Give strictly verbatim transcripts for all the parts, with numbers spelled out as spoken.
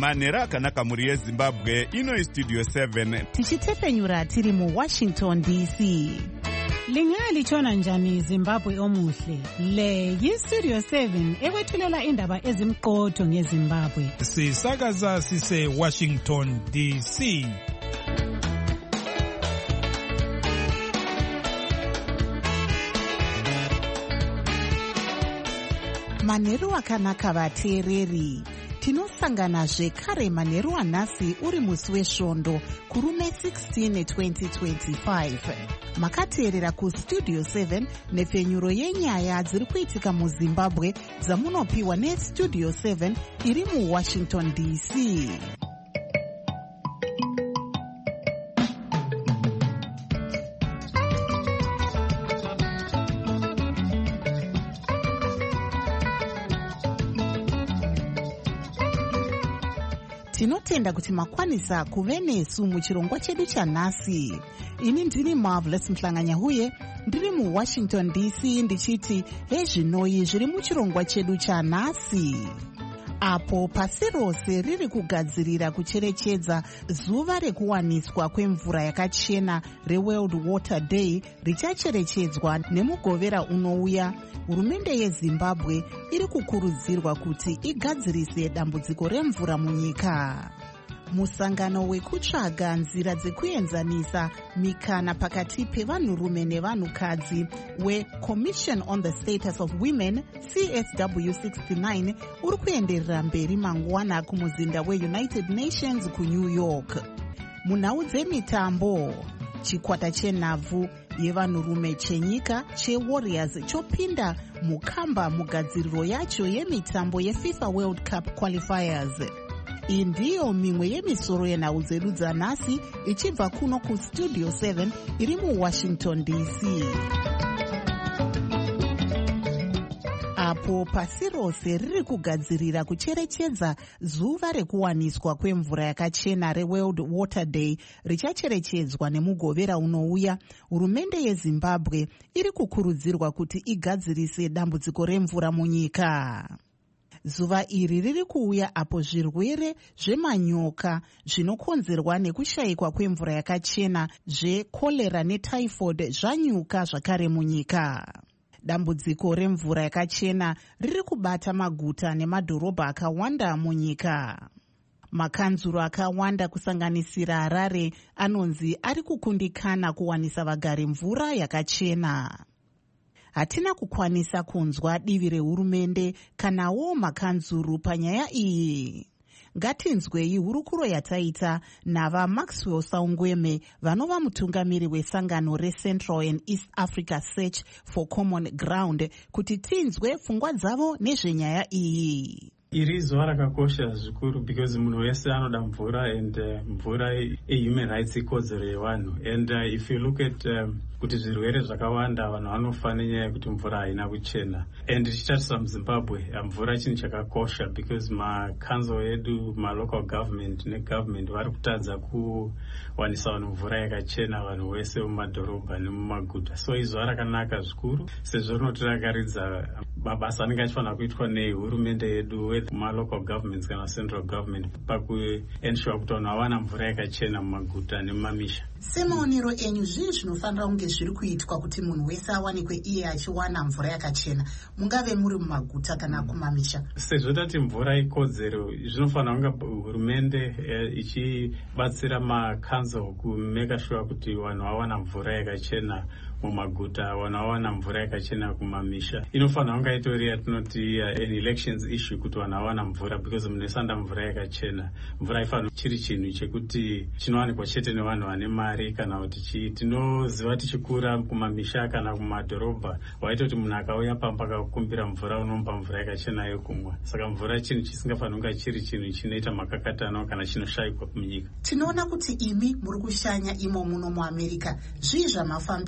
manhero akanaka muri yezimbabwe. Ino istudio seven tichitefenyura tiri muwashington D C. Lingalitshona njani Zimbabwe omuhle? Le yistudio seven ekwethulela indaba ezimqotho ngeZimbabwe. Sisakaza sise Washington D C. Manheru akanaka vateereri. Tinosangana zvekare manheru anhasi uri musi wesvondo kurume sixteen twenty twenty-five. Makateerera kustudio seven nepfenyuro yenyaya dziri kuitika muZimbabwe dzamunopiwa nestudio seven iri muWashington D C. Tinotenda kuti makwanisa kuve nesu muchirongwa chedu chanhasi. Ini ndini Marvelous Mhlanganyahuye, ndiri muWashington D C ndichiti hezvinoi zviri muchirongwa chedu chanhasi. Apo pasi rose riri kugadzirira kucherechedza zuva rekuwaniswa kwemvura yakachena reWorld Water Day richacherechedzwa nemugovera unouya, hurumende yeZimbabwe iri kukurudzirwa kuti igadzirise dambudziko remvura munyika. Musangano wekutsvaga nzira dzekuenzanisa mikana pakati pevanhurume nevanhukadzi weCommission on the Status of Women C S W sixty-nine uri kuenderera mberi mangwana kumuzinda weUnited Nations kuNew York. Munhau dzemitambo, chikwata chenhabvu yevanhurume chenyika cheWarriors chopinda mukamba mugadziriro yacho yemitambo yeFIFA World Cup Qualifiers. Iyi ndiyo mimwe yemisoro yenhau dzedu dzanhasi ichibva kuno kustudio seven iri muWashington D C. Apo pasi rose riri kugadzirira kucherechedza zuva rekuwaniswa kwemvura yakachena reWorld Water Day richacherechedzwa nemugovera unouya, hurumende yeZimbabwe iri kukurudzirwa kuti igadzirise dambudziko remvura munyika. Zuva iri riri kuuya apo zvirwere zvemanyoka zvinokonzerwa nekushayikwa kwemvura yakachena zvekolera netyphoid zvanyuka zvakare munyika. Dambudziko remvura yakachena riri kubata maguta nemadhorobha akawanda munyika. Makanzuro akawanda kusanganisira Harare anonzi ari kukundikana kuwanisa vagari mvura yakachena. Hatina kukwanisa kunzwa divi rehurumende kanawo makanzuru panyaya iyi. Ngatinzwei hurukuro yataita nava Maxwell Saungweme vanova mutungamiri wesangano reCentral and East Africa Search for Common Ground kuti tinzwe pfungwa dzavo nezvenyaya iyi. Iri zuva rakakosha zvikuru because munhu wese anoda mvura and uh, mvura i-human rights ikodzero yevanhu. And uh, if you look at um, kuti zvirwere zvakawanda vanhu vanofa nenyaya yekuti mvura haina kuchena. And tichitarisa muZimbabwe mvura chinhu chakakosha because makanzo edu, malocal government negovernment vari kutadza kuwanisa vanhu mvura yakachena vanhu wese mumadhorobha nemumaguta. So izuva rakanaka zvikuru sezvo rinotirakarudza mabasa anenge achifanira kuitwa nehurumende yedu malocal governments kana central government pakuensure kuti vanhu hawana mvura yakachena mumaguta nemumamisha. Semaonero enyu zvii zvinofanira kunge zviri kuitwa kuti munhu wese awanikwe iye achiwana mvura yakachena, mungave muri mumaguta kana kumamisha? Sezvo tati mvura ikodzero, zvinofanira kunge hurumende ichibatsira makanzo kumeka sure kuti vanhu vawana mvura yakachena mumaguta, vanhu vawana mvura yakachena kumamisha. Inofanira kunge itori yatinoti uh, an elections issue kuti vanhu vawana mvura because munhu wese anoda mvura yakachena. Mvura haifanira chiri chinhu chekuti chinowanikwa chete nevanhu vane mari kana kuti tinoziva tichikura kumamisha kana kumadhorobha waita kuti munhu akauya pamba akakumbira mvura unomba mvura yakachena yokumwa. Saka mvura chinhu chisingafanira kunge chiri chinhu chinoita makakatano kana chinoshayikwa munyika. Tinoona kuti imi muri kushanya imo muno muAmerica. Zvii zvamafambira?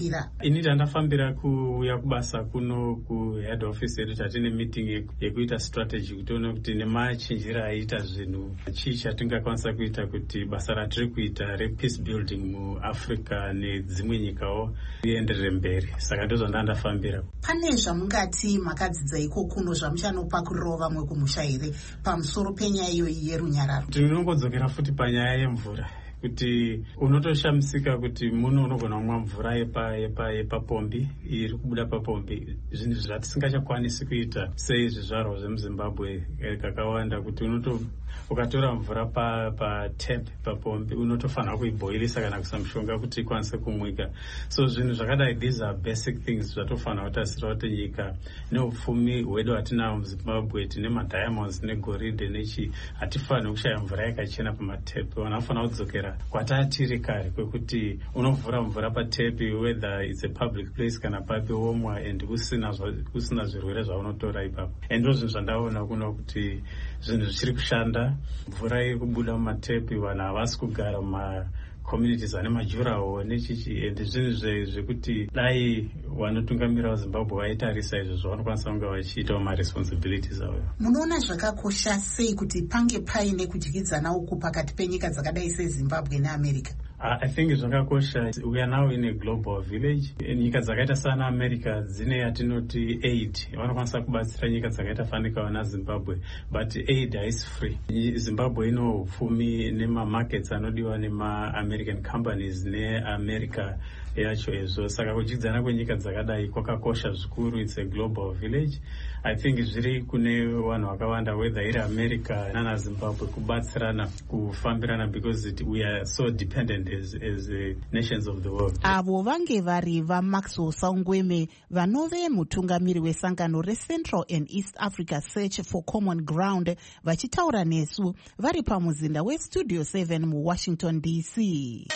ini ndandafambira kuuya kubasa kuno kuhead office yedu tatine meeting yekuita strategy kuti one kuti nemachinjira aita zvinhu chii chatingakwanisa kuita kuti basa ratiri kuita repeace building muafrica nedzimwe nyikawo rienderere mberi. Saka ndizvo ndandafambira. Pane zvamungati makadzidza iko kuno zvamuchanopa kurova mwe kumusha here pamusoro penyaya iyoyi yerunyararo? Tinongodzokera futi panyaya yemvura kuti unotoshamisika kuti muno unogona kumwa mvura yepa yepa yepapombi iri kubuda papombi, zvinhu zvatisingachakwanisi kuita seizvizvarwa zvemuzimbabwe kakawanda, kuti unoto ukatora mvura pa pa tap papombi unotofanira kuibhoilisa kana kuisa mushonga kuti ikwanise kumwika. So zvinhu zvakadai, these are basic things zvatofanira kutasira kuti nyika neupfumi hwedu hatinawo muzimbabwe, tine madiamonds negoridhe nechi, hatifaniri kushaya mvura yakachena pamatap. Vanhu vanofanira kudzokera kwatatiri kare kwekuti unovhura mvura patepi whether it's a public place kana papi womwa and usina usina zvirwere zvaunotora ipapo. And ndo zvinhu zvandaona kuno kuti zvinhu zvichiri kushanda. Mvura iri kubuda mumatepi, vanhu havasi kugara muma communities ane majuraho nechichi, and zvinhu zvekuti dai vanotungamira vazimbabwe vaitarisa izvo zvavanokwanisa kunge vachiitawo maresponsibilities avo. Munoona zvakakosha sei kuti pange paine kudyidzana uku pakati penyika dzakadai sezimbabwe neamerica? Uh, I think zvakakosha. We are now in a global village. Nyika dzakaita sana America dzine yatinoti aid, vanokwanisa kubatsira nyika dzakaita fanikawo naZimbabwe, but aid haisi free. Zimbabwe ino upfumi nemamarkets anodiwa nema-American companies ne-America yacho ezvo. Saka kudyidzana kwenyika dzakadai kwakakosha zvikuru. It's a global village. I think zviri kune vanhu vakawanda, whether iri America nana Zimbabwe, kubatsirana kufambirana, because it, we are so dependent as, as uh, nations of the world. Avo vange vari vaMaxwell Saungweme, vanove mutungamiri wesangano reCentral and East Africa Search for Common Ground, vachitaura nesu vari pamuzinda weStudio seven muWashington D C.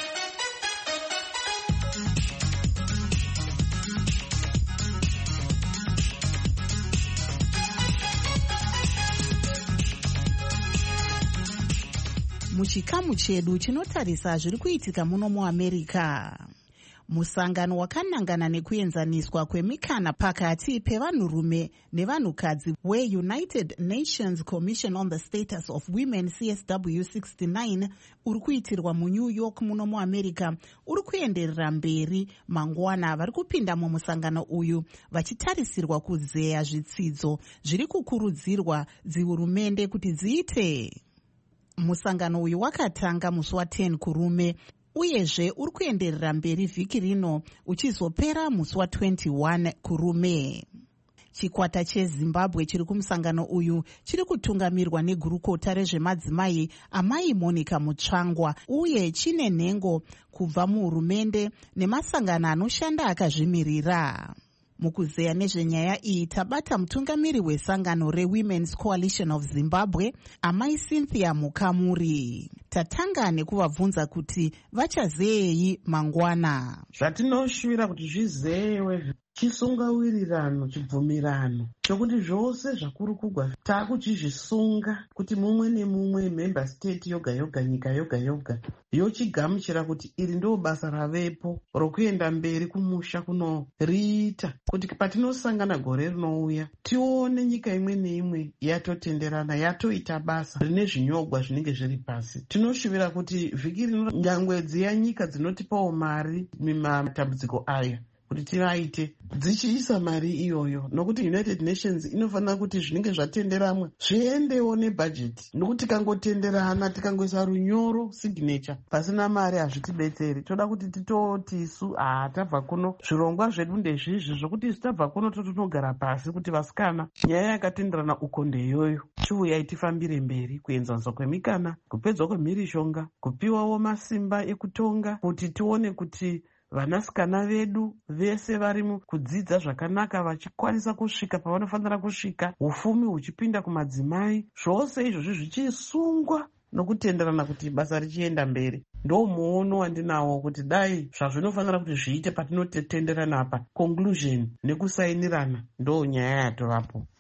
Muchikamu chedu chinotarisa zviri kuitika muno muAmerica. Musangano wakanangana nekuenzaniswa kwemikana pakati pevanhurume nevanhukadzi weUnited Nations Commission on the Status of Women C S W sixty-nine uri kuitirwa muNew York muno muAmerica uri kuenderera mberi. Mangwana vari kupinda mumusangano uyu vachitarisirwa kuzeya zvitsidzo zviri kukurudzirwa dzihurumende kuti dziite. Musangano uyu wakatanga musi wa10 kurume uyezve uri kuenderera mberi vhiki rino uchizopera musi wa21 kurume. Chikwata cheZimbabwe chiri kumusangano uyu chiri kutungamirwa negurukota rezvemadzimai amai Monica Mutsvangwa uye chine nhengo kubva muhurumende nemasangano anoshanda akazvimirira. Mukuzeya nezvenyaya iyi tabata mutungamiri wesangano reWomen's Coalition of Zimbabwe, amai Cynthia Mukamuri. Tatanga nekuvabvunza kuti vachazeyei mangwana. Zvatinoshuvira kuti zvizeyewe chisungawirirano, chibvumirano chokuti zvose zvakuru kugwa takuchizvisunga kuti mumwe nemumwe member state yoga yoga nyika yoga yoga yochigamuchira kuti iri ndo basa ravepo rokuenda mberi kumusha kunoriita, kuti patinosangana gore rinouya tione nyika imwe neimwe yatotenderana yatoita basa rine zvinyogwa zvinenge zviri pasi. Tinoshuvira kuti vhiki rino nyangwe dziya nyika dzinotipawo mari mumatambudziko aya kuti tivaite dzichiisa mari iyoyo, nokuti United Nations inofanira kuti zvinenge zvatenderamwe zviendewo nebhajeti, nokuti tikangotenderana tikangoisa runyoro signature pasina mari hazvitibetseri. Toda kuti titoti isu ah tabva kuno zvirongwa zvedu ndezvizvi zvokuti isu tabva kuno totonogara pasi kuti vasikana nyaya yakatenderana uko ndeyoyo, chiuyai tifambire mberi kuenzaniswa kwemikana, kupedzwa kwemhirishonga, kupiwawo masimba ekutonga, kuti tione kuti vanasikana vedu vese vari kudzidza zvakanaka vachikwanisa kusvika pavanofanira kusvika, ufumi huchipinda kumadzimai, zvose izvozvi zvichisungwa nokutenderana kuti basa richienda mberi. Ndo muono wandinawo kuti dai zvazvinofanira kuti zviite patinotenderana apa, conclusion nekusainirana ndo nyaya yatovapo.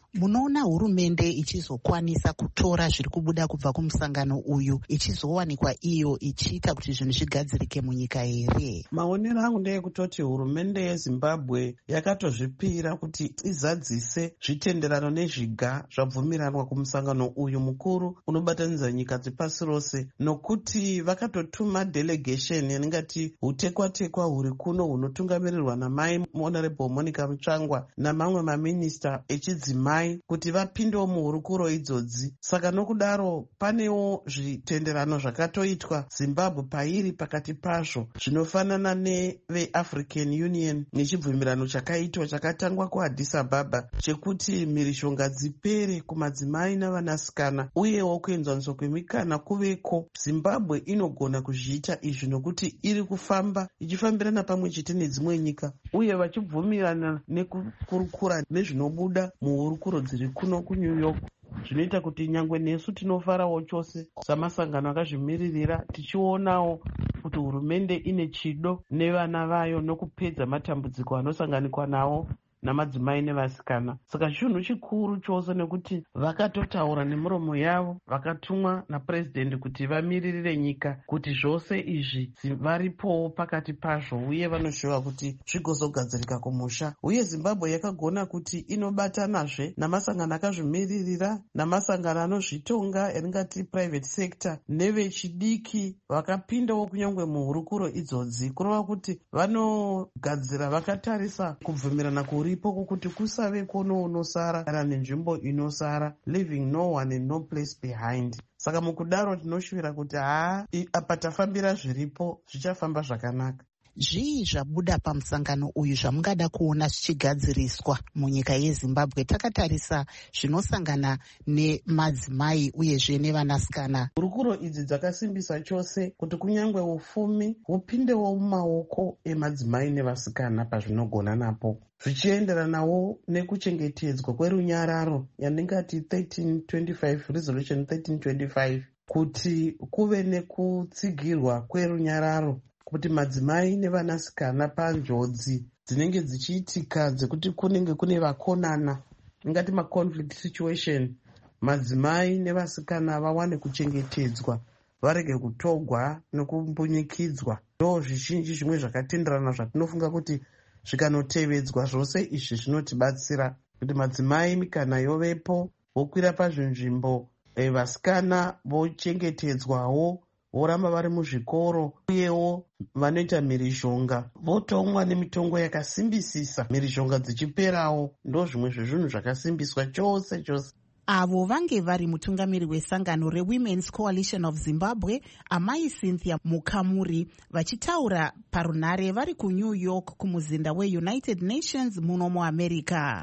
munoona hurumende ichizokwanisa kutora zviri kubuda kubva kumusangano uyu ichizowanikwa iyo ichiita kuti zvinhu zvigadzirike munyika here? Maonero angu ndeyekutoti hurumende yeZimbabwe yakatozvipira kuti izadzise zvitenderano nezviga zvabvumiranwa kumusangano uyu mukuru unobatanidza nyika dzepasi rose, nokuti vakatotuma delegation yaningati hutekwa-tekwa huri kuno hunotungamirirwa namai Honorable Monica Mutsvangwa namamwe maminista echidzimai kuti vapindewo muhurukuro idzodzi. Saka nokudaro panewo zvitenderano zvakatoitwa Zimbabwe pairi pakati pazvo zvinofanana neveAfrican Union nechibvumirano chakaitwa chakatangwa kuAddis Ababa chekuti mhirishonga dzipere kumadzimai navanasikana uyewo kuenzwaniswa kwemikana kuveko. Zimbabwe inogona kuzviita izvi nokuti iri kufamba ichifambirana pamwe chete nedzimwe nyika uye vachibvumirana nekukurukura nezvinobuda muhurukuro dziri kuno kuNew York, zvinoita kuti nyangwe nesu tinofarawo chose samasangano akazvimiririra tichionawo kuti hurumende ine chido nevana vayo nokupedza matambudziko anosanganikwa nawo namadzimai nevasikana. Saka chinhu chikuru chose nekuti vakatotaura nemuromo yavo, vakatumwa napurezidendi kuti vamiririre nyika kuti zvose izvi varipowo pakati pazvo uye vanoshuva kuti zvigozogadzirika kumusha. Uye Zimbabwe yakagona kuti inobatanazve namasangano akazvimiririra namasangano anozvitonga eringati private sector nevechidiki vakapindawo kunyangwe muhurukuro idzodzi kureva kuti vanogadzira vakatarisa kubvumirana kuri ipo kuti kusave kono unosara kana nenzvimbo inosara, leaving no one and no place behind. Saka mukudaro tinoshuvira kuti haa apa tafambira zviripo zvichafamba zvakanaka. Zvii zvabuda pamusangano uyu zvamungada kuona zvichigadziriswa munyika yeZimbabwe takatarisa zvinosangana nemadzimai uyezve nevanasikana? Hurukuro idzi dzakasimbisa chose kuti kunyangwe ufumi hupindewo mumaoko emadzimai nevasikana pazvinogona napo, zvichienderanawo nekuchengetedzwa kwerunyararo yaningati thirteen twenty-five resolution thirteen twenty-five kuti kuve nekutsigirwa kwerunyararo, kuti madzimai nevanasikana panjodzi dzinenge dzichiitika dzekuti kunenge kune vakonana ingati maconflict situation, madzimai nevasikana vawane kuchengetedzwa varege kutogwa nekumbunyikidzwa. Ndo zvizhinji zvimwe zvakatenderana zvatinofunga kuti zvikanotevedzwa zvose izvi zvinotibatsira kuti madzimai mikana yovepo, vokwira pazvinzvimbo, e, vasikana vochengetedzwawo, voramba vari muzvikoro uyewo vanoita mhirishonga votomwa nemitongo yakasimbisisa, mhirishonga dzichiperawo. Ndo zvimwe zvezvinhu zvakasimbiswa chose chose. Avo vange vari mutungamiri wesangano reWomen's Coalition of Zimbabwe, amai Cynthia Mukamuri, vachitaura parunhare vari kuNew York kumuzinda weUnited Nations muno muAmerica.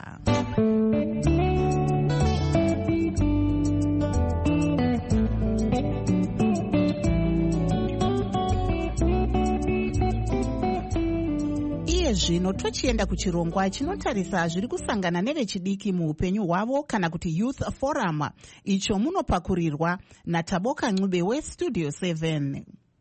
Zvino tochienda kuchirongwa chinotarisa zviri kusangana nevechidiki muupenyu hwavo kana kuti Youth Forum, icho munopakurirwa naTaboka Ncube weStudio seven.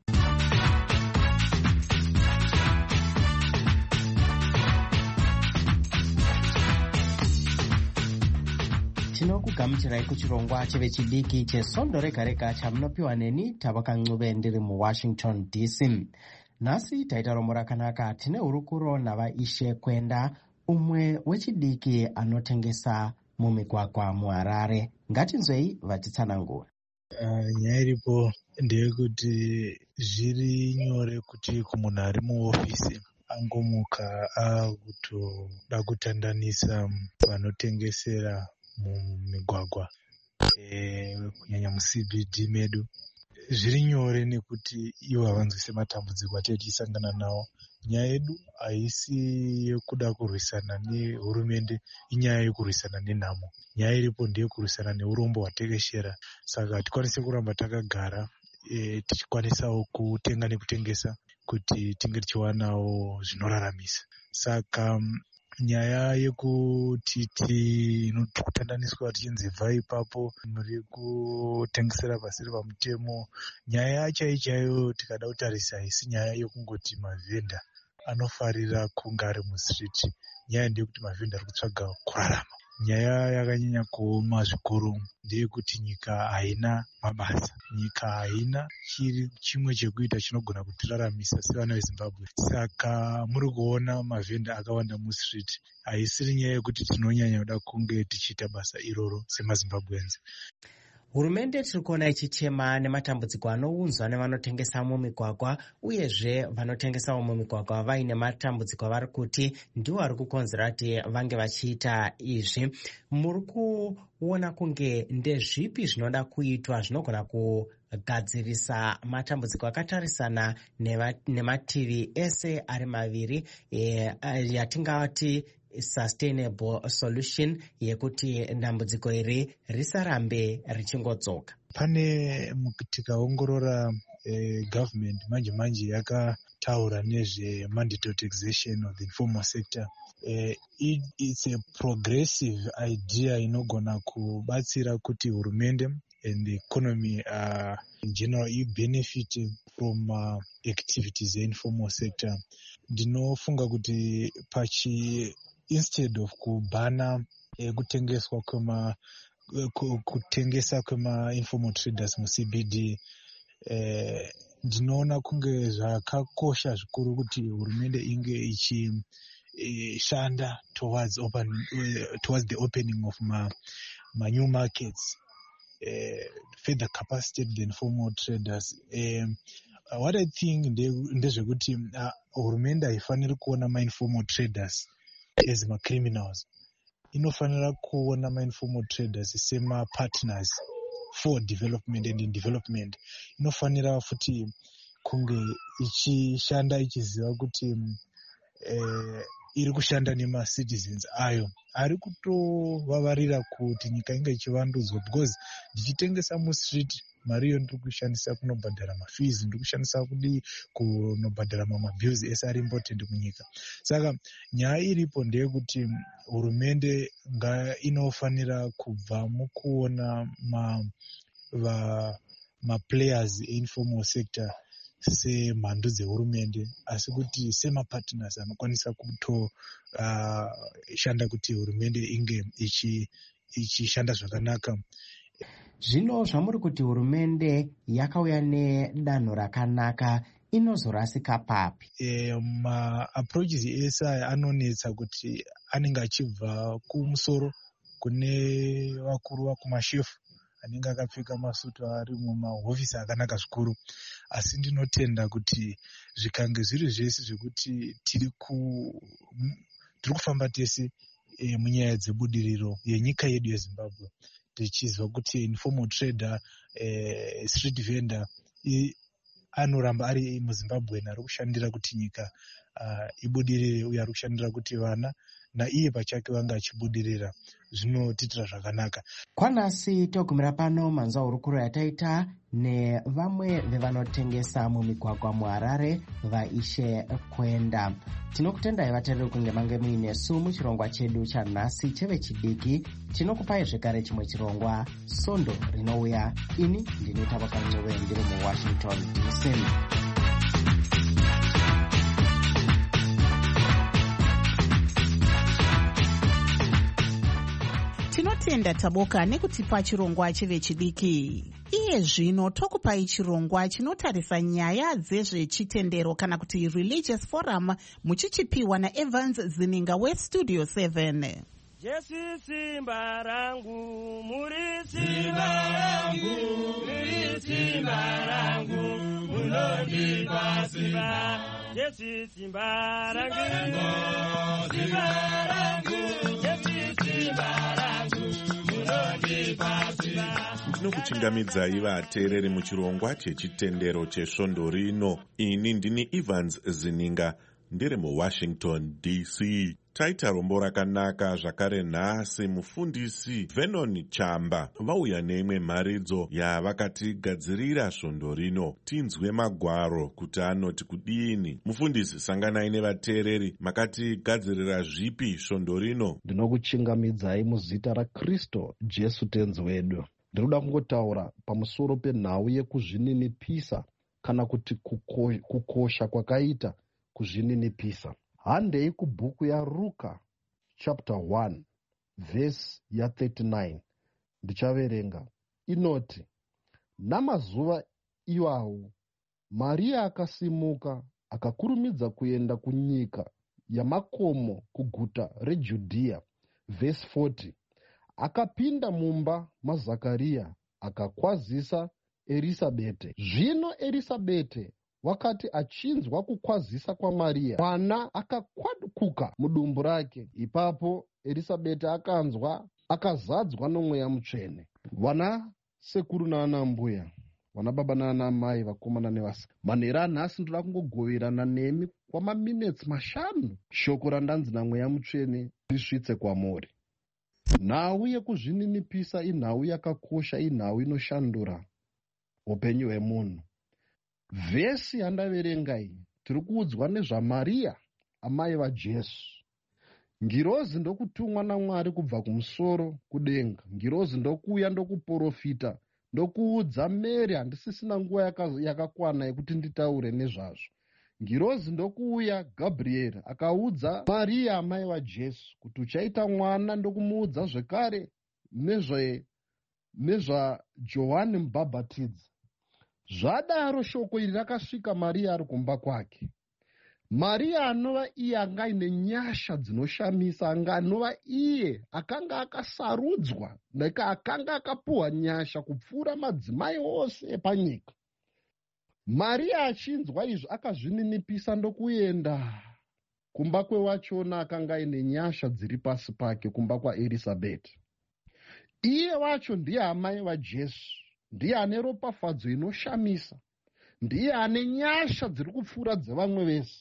Tinokugamuchirai kuchirongwa chevechidiki chesondo rega rega chamunopiwa neni Taboka Ncube ndiri muWashington D C. Nhasi taita romo rakanaka. Tine hurukuro navaishe Kwenda, umwe wechidiki anotengesa mumigwagwa muHarare. Ngatinzwei vatitsanangura. Uh, nyaya iripo ndeyekuti zviri nyore kuti kumunhu ari muofisi angomuka akutoda kutandanisa vanotengesera mumigwagwa e, kunyanya muC B D medu. Zviri nyore nekuti ivo havanzwise matambudziko atiri tichisangana nawo. Nyaya yedu haisi yekuda kurwisana nehurumende, inyaya yekurwisana nenhamo. Nyaya iripo ndeyekurwisana neurombo hwatekeshera. Saka hatikwanisi kuramba takagara e, tichikwanisawo kutenga nekutengesa kuti tinge tichiwanawo zvinoraramisa. Saka nyaya yekuti tinotandaniswa tichinzi bvai ipapo muri kutengesera pasiri pamutemo, nyaya yacho chaiyo tikada kutarisa haisi nyaya yekungoti mavhenda anofarira kunge ari musiriti. Nyaya ndeyekuti mavhenda ari kutsvaga kurarama. nyaya yakanyanya kuoma zvikuru ndeyekuti nyika haina mabasa, nyika haina chiri chimwe chekuita chinogona kutiraramisa sevana veZimbabwe. Saka muri kuona mavhenda akawanda mustreet, haisiri nyaya yekuti tinonyanya kuda kunge tichiita basa iroro semaZimbabwenzi. Hurumende tiri kuona ichichema nematambudziko anounzwa nevanotengesa mumigwagwa, uyezve vanotengesa mumigwagwa vaine matambudziko vari kuti ndiwo ari kukonzera kuti vange vachiita izvi. Muri kuona kunge ndezvipi zvinoda kuitwa zvinogona kugadzirisa matambudziko akatarisana nemativi ese ari maviri, e, yatingati sustainable solution yekuti dambudziko iri risarambe richingodzoka? Pane tikaongorora eh, government manje manje yakataura nezve mandatory taxation of the informal sector. Eh, it, it's a progressive idea inogona kubatsira kuti hurumende and the economy uh, in general you benefit from uh, activities in informal sector. Ndinofunga kuti pachi instead of kubhana eh, kutengeswa kwema kutengesa kwema informal traders mu C B D, eh, ndinoona kunge zvakakosha zvikuru kuti hurumende inge ichi eh, shanda towards open uh, towards the opening of ma, ma new markets, eh, further capacity the informal traders. eh, uh, what I think ndezvekuti uh, hurumende haifaniri kuona ma informal traders as ma criminals. Inofanira kuona ma informal traders sema partners for development and in development. Inofanira futi kunge ichishanda ichiziva kuti eh, iri kushanda nema citizens ayo ari kutovavarira kuti nyika inge ichivandudzwa, because ndichitengesa mu street mari iyo ndiri kushandisa kunobhadhara mafees, ndiri kushandisa kudi kunobhadhara mabills ese ari important munyika. Saka nyaya iripo ndeyekuti hurumende inofanira kubva mukuona ma, va, ma players informal sector semhando dzehurumende, asi kuti semapartners anokwanisa kuto uh, shanda kuti hurumende inge ichishanda ichi zvakanaka. Zvino zvamuri kuti hurumende yakauya nedanho rakanaka, inozorasika papi? E, ma approaches ese aya anonetsa kuti anenge achibva kumusoro kune vakuru vakumashefu anenge akapfeka masutu ari mumahofisi akanaka zvikuru, asi ndinotenda kuti zvikange zviri zvese zvekuti tiri ku tiri kufamba tese e, munyaya dzebudiriro yenyika yedu yeZimbabwe, tichizwa kuti informal trader, eh, street vendor i, anoramba ari muZimbabwe ari kushandira kuti nyika uh, ibudirire, uye ari kushandira kuti vana naiye pachake vanga achibudirira. Zvinotitira zvakanaka. Kwanasi togumira pano manzwa hurukuro yataita nevamwe vevanotengesa mumigwagwa muHarare, vaishe Kwenda. Tinokutendai vateereri kunge mange muinesu muchirongwa chedu chanhasi chevechidiki. Tinokupai zvekare chimwe chirongwa, Sondo rinouya. Ini ndini Tavakanyewe ndiri muWashington D C. Tinotenda Taboka nekutipa chirongwa chevechidiki. Iye zvino tokupai chirongwa chinotarisa nyaya dzezvechitendero kana kuti Religious Forum, muchichipiwa naEvans Zininga weStudio seven. Jesu simba rangu, muri simba rangu, muri simba rangu, munondipa simba. Jesu simba rangu, simba rangu, Jesu simba rangu, munondipa simba. Tinokuchingamidzai vateereri muchirongwa chechitendero chesvondo rino. Ini ndini Evans Zininga ndiri muWashington D C. Taita rombo rakanaka zvakare nhasi mufundisi Vernon Chamba vauya neimwe mharidzo yavakatigadzirira svondo rino. Tinzwe magwaro kuti anoti kudini. Mufundisi, sanganai nevateereri, makatigadzirira zvipi svondo rino? Ndinokuchingamidzai muzita raKristu Jesu tenzi wedu. Ndinoda kungotaura pamusoro penhau yekuzvininipisa kana kuti kuko, kukosha kwakaita kuzvininipisa. Handei kubhuku yaRuka chapter one vhesi yathirty-nine. Ndichaverenga. Inoti, namazuva iwawo Maria akasimuka akakurumidza kuenda kunyika yamakomo kuguta reJudhea. Vhesi forty. Akapinda mumba maZakaria akakwazisa Erisabete. Zvino Erisabete wakati achinzwa kukwazisa kwaMaria, mwana akakwadukuka mudumbu rake. Ipapo Erisabete akanzwa akazadzwa nomweya mutsvene. Vana sekuru naana mbuya, vana baba naana mai, vakomana nevasika, manhero anhasi ndoda kungogoverana nemi kwamaminitsi mashanu shoko randanzi namweya mutsvene risvitse kwamuri. Nhau yekuzvininipisa inhau yakakosha, inhau inoshandura upenyu hwemunhu. Vhesi yandaverenga iyi tiri kuudzwa nezvaMaria, amai vaJesu. Ngirozi ndokutumwa naMwari kubva kumusoro kudenga. Ngirozi ndokuuya ndokuprofita, ndokuudza Mary. Handisisina nguva yakakwana yekuti nditaure nezvazvo. Ngirozi ndokuuya Gabrieri akaudza Maria, amai vaJesu, kuti uchaita mwana, ndokumuudza zvekare nezvaJohani Mubhabhatidzi. Zvadaro shoko iri rakasvika Maria ari kumba kwake. Maria anova iye anga aine nyasha dzinoshamisa, anga anova iye akanga akasarudzwa, neka akanga akapuhwa nyasha kupfuura madzimai ose epanyika. Maria achinzwa izvo akazvininipisa ndokuenda kumba kwewachona akanga aine nyasha dziri pasi pake, kumba kwaErisabeti. Iye wacho ndiye amai vaJesu, ndiye ane ropafadzo inoshamisa, ndiye ane nyasha dziri kupfuura dzevamwe vese.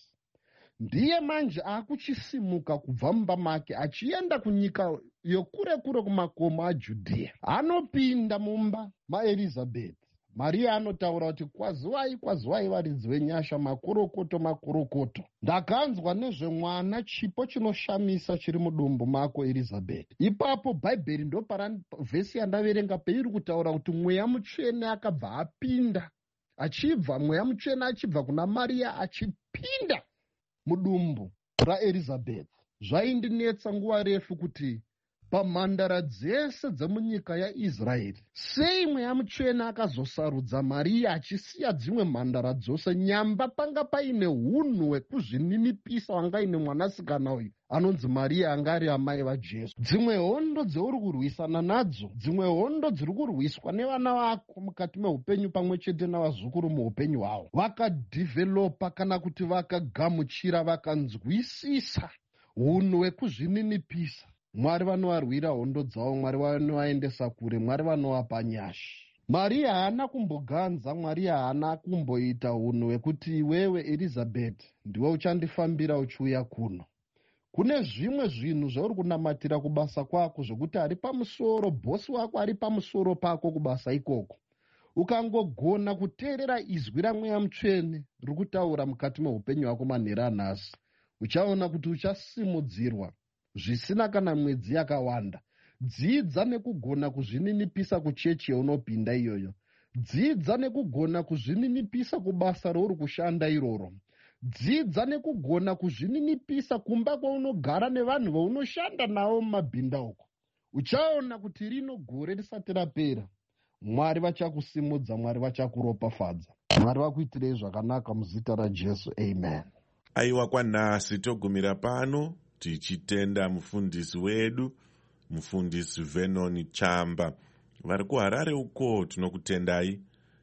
Ndiye manje akuchisimuka kubva mumba make achienda kunyika yokure kure kumakomo aJudhea. Anopinda mumba maErizabeti. Maria anotaura kuti kwazivai, kwazivai varidzi venyasha, makorokoto, makorokoto. Ndakanzwa nezvemwana, chipo chinoshamisa chiri mudumbu mako Erizabeti. Ipapo Bhaibheri ndo para vhesi yandaverenga peiri kutaura kuti mweya mutsvene akabva apinda, achibva mweya mutsvene achibva kuna Maria achipinda mudumbu raErizabeti. Zvaindinetsa nguva refu kuti pamhandara dzese dzemunyika yaIsraeri sei mweya mutsvene akazosarudza Maria achisiya dzimwe mhandara dzose, nyamba panga paine hunhu hwekuzvininipisa wanga ine mwanasikana uyu anonzi Maria anga ari amai vaJesu. Dzimwe hondo dzeuri kurwisana nadzo, dzimwe hondo dziri kurwiswa nevana vako mukati meupenyu pamwe chete navazukuru muupenyu hwavo, vakadhivhelopa kana kuti vakagamuchira, vakanzwisisa hunhu hwekuzvininipisa. Mwari vanovarwira hondo dzavo, Mwari vanovaendesa kure, Mwari vanovapa nyasha. Maria haana kumboganza, Mwari haana kumboita hunhu hwekuti iwewe Erizabeti ndiwe uchandifambira uchiuya kuno. Kune zvimwe zvinhu zvauri kunamatira kubasa kwako zvokuti ari pamusoro, bhosi wako ari pamusoro pako kubasa ikoko. Ukangogona kuteerera izwi ramweya mutsvene riri kutaura mukati meupenyu hwako manhero anhasi, uchaona kuti uchasimudzirwa zvisina kana mwedzi yakawanda. Dzidza nekugona kuzvininipisa kuchechi yaunopinda iyoyo. Dzidza nekugona kuzvininipisa kubasa rouri kushanda iroro. Dzidza nekugona kuzvininipisa kumba kwaunogara nevanhu vaunoshanda navo mumabhinda uko. Uchaona kuti rino gore risati rapera, Mwari vachakusimudza, Mwari vachakuropafadza. Mwari vakuitirei zvakanaka muzita raJesu. Amen. Aiwa, kwanhasi togumira pano tichitenda mufundisi wedu, mufundisi Vernon Chamba. Vari kuHarare uko tinokutendai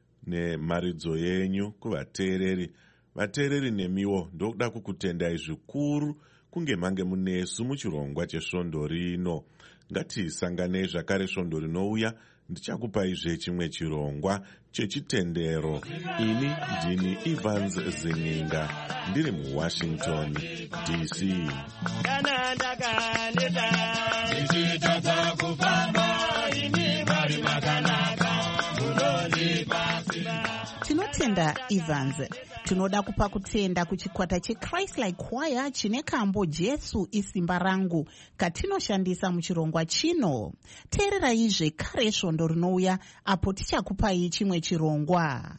nemharidzo yenyu kuvateereri. Vateereri nemiwo ndokuda kukutendai zvikuru kunge mange munesu muchirongwa chesvondo rino. Ngatisanganei zvakare svondo rinouya, ndichakupaizve chimwe chirongwa chechitendero. Ini ndini Evans Zininga, ndiri muWashington D C. Kana ndakaneta ndichitadza kufamba ini vari makanaka munondipasira. Tinotenda Evans. Tinoda kupa kutenda kuchikwata cheChrist-like Choir chine kambo Jesu isimba rangu katinoshandisa muchirongwa chino. Teererai zvekare svondo rinouya apo tichakupai chimwe chirongwa.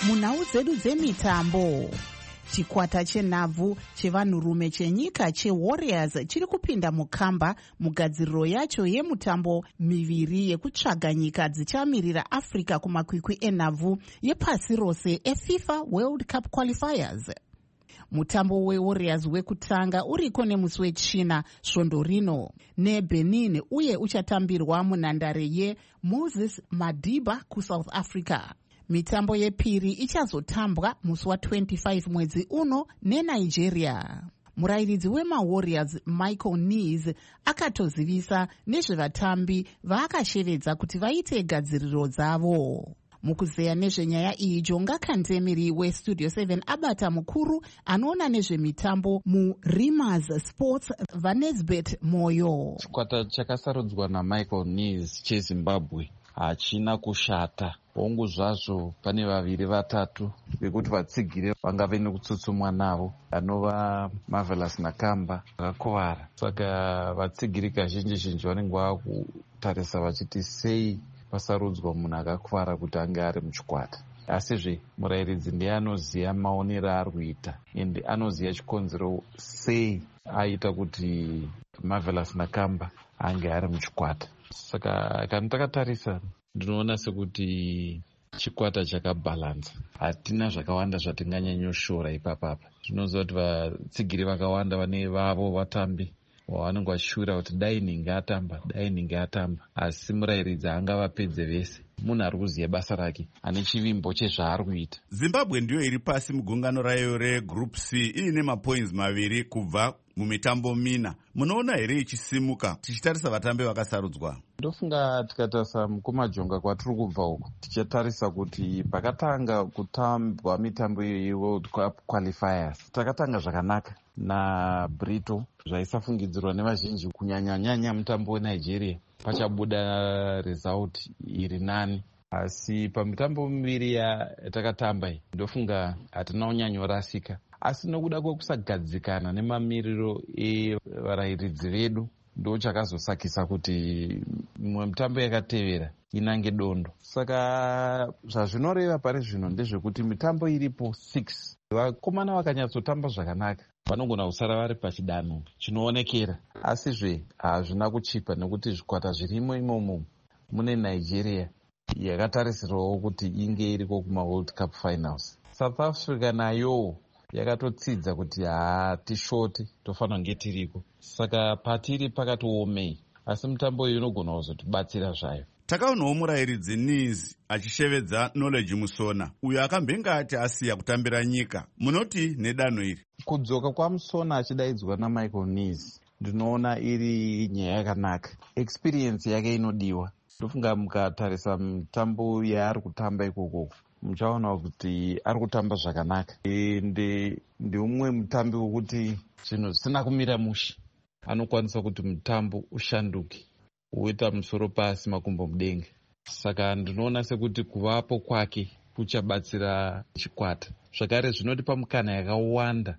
munhau dzedu dzemitambo. Chikwata chenhabvu chevanhurume chenyika cheWarriors chiri kupinda mukamba mugadziriro yacho yemutambo miviri yekutsvaga nyika dzichamirira Africa kumakwikwi enhabvu yepasi rose eFIFA World Cup Qualifiers. Mutambo weWarriors wekutanga uriko nemusi wechina svondo rino neBenin uye uchatambirwa munhandare yeMoses Madiba kuSouth Africa. Mitambo yepiri ichazotambwa musi wa25 mwedzi uno neNigeria. Murairidzi wemaWarriors Michael Nees akatozivisa nezvevatambi vaakashevedza kuti vaite gadziriro dzavo. Mukuzeya nezvenyaya iyi, Jonga Kandemiri weStudio seven abata mukuru anoona nezvemitambo muRimers Sports Vanesbet Moyo. Chikwata chakasarudzwa naMichael Nees cheZimbabwe hachina kushata. Hongu zvazvo pane vaviri vatatu vekuti vatsigire vangave nekutsutsumwa navo, anova Marvelous Nakamba vakakuvara. Saka vatsigiri kazhinji zhinji vanenge vakutarisa vachiti sei pasarudzwa munhu akakuvara kuti ange ari muchikwata. Asizve murairidzi ndiye anoziva maonero ari kuita ende anoziva chikonzero sei aita kuti Marvelous Nakamba ange ari muchikwata. Saka kana takatarisa ndinoona sekuti chikwata chakabhalansa. Hatina zvakawanda zvatinganyanyoshora ipapapa. Zvinoziva kuti vatsigiri vakawanda vane vavo vatambi vanenge vachishura kuti dai ninge atamba dai ninge atamba, asi murairidzi angavapedze vese. Munhu ari kuziva basa rake, ane chivimbo chezvaari kuita. Zimbabwe ndiyo iri pasi mugungano rayo regroup C iine mapoints maviri kubva mumitambo mina. Munoona here ichisimuka tichitarisa vatambi vakasarudzwa? Ndofunga tikatarisa mukumajonga kwatiri kubva uku, tichatarisa kuti pakatanga kutambwa mitambo iyo yeWorld Cup Qualifiers takatanga zvakanaka naBrito, zvaisafungidzirwa nevazhinji kunyanyanyanya mutambo weNigeria pachabuda result iri nani. Asi pamitambo miviri yatakatamba iyi ndofunga hatina unyanyorasika, asi nokuda kwekusagadzikana nemamiriro evarairidzi vedu ndo chakazosakisa kuti mimwe mitambo yakatevera inange dondo. Saka zvazvinoreva pari zvino ndezvekuti mitambo iripo six vakomana vakanyatsotamba zvakanaka vanogona kusara vari pachidanho chinoonekera, asizve hazvina kuchipa nekuti zvikwata zvirimo imomo mune Nigeria yakatarisirwawo kuti inge iriko kumaWorld Cup Finals. South Africa nayo yakatotsidza kuti hatishoti tofanira kunge tiriko, saka patiri pakatiomei, asi mitambo iyo inogona kuzotibatsira zvayo. Takaonawo murairidzi Nees achishevedza Knowledge Musona, uyo akambenga ati asiya kutambira nyika. Munoti nedanho iri? Kudzoka kwaMusona achidaidzwa naMichael Nees ndinoona iri nyaya yakanaka. Experience yake inodiwa. Ndofunga mukatarisa mitambo yaari kutamba ikoko muchaona kuti ari kutamba zvakanaka. Ende ndiumwe mutambi wekuti zvinhu zvisina kumira mushe, anokwanisa kuti mutambo ushanduke uita musoro pasi makumbo mudenga. Saka ndinoona sekuti kuvapo kwake kuchabatsira chikwata. Zvakare zvinotipa mukana yakawanda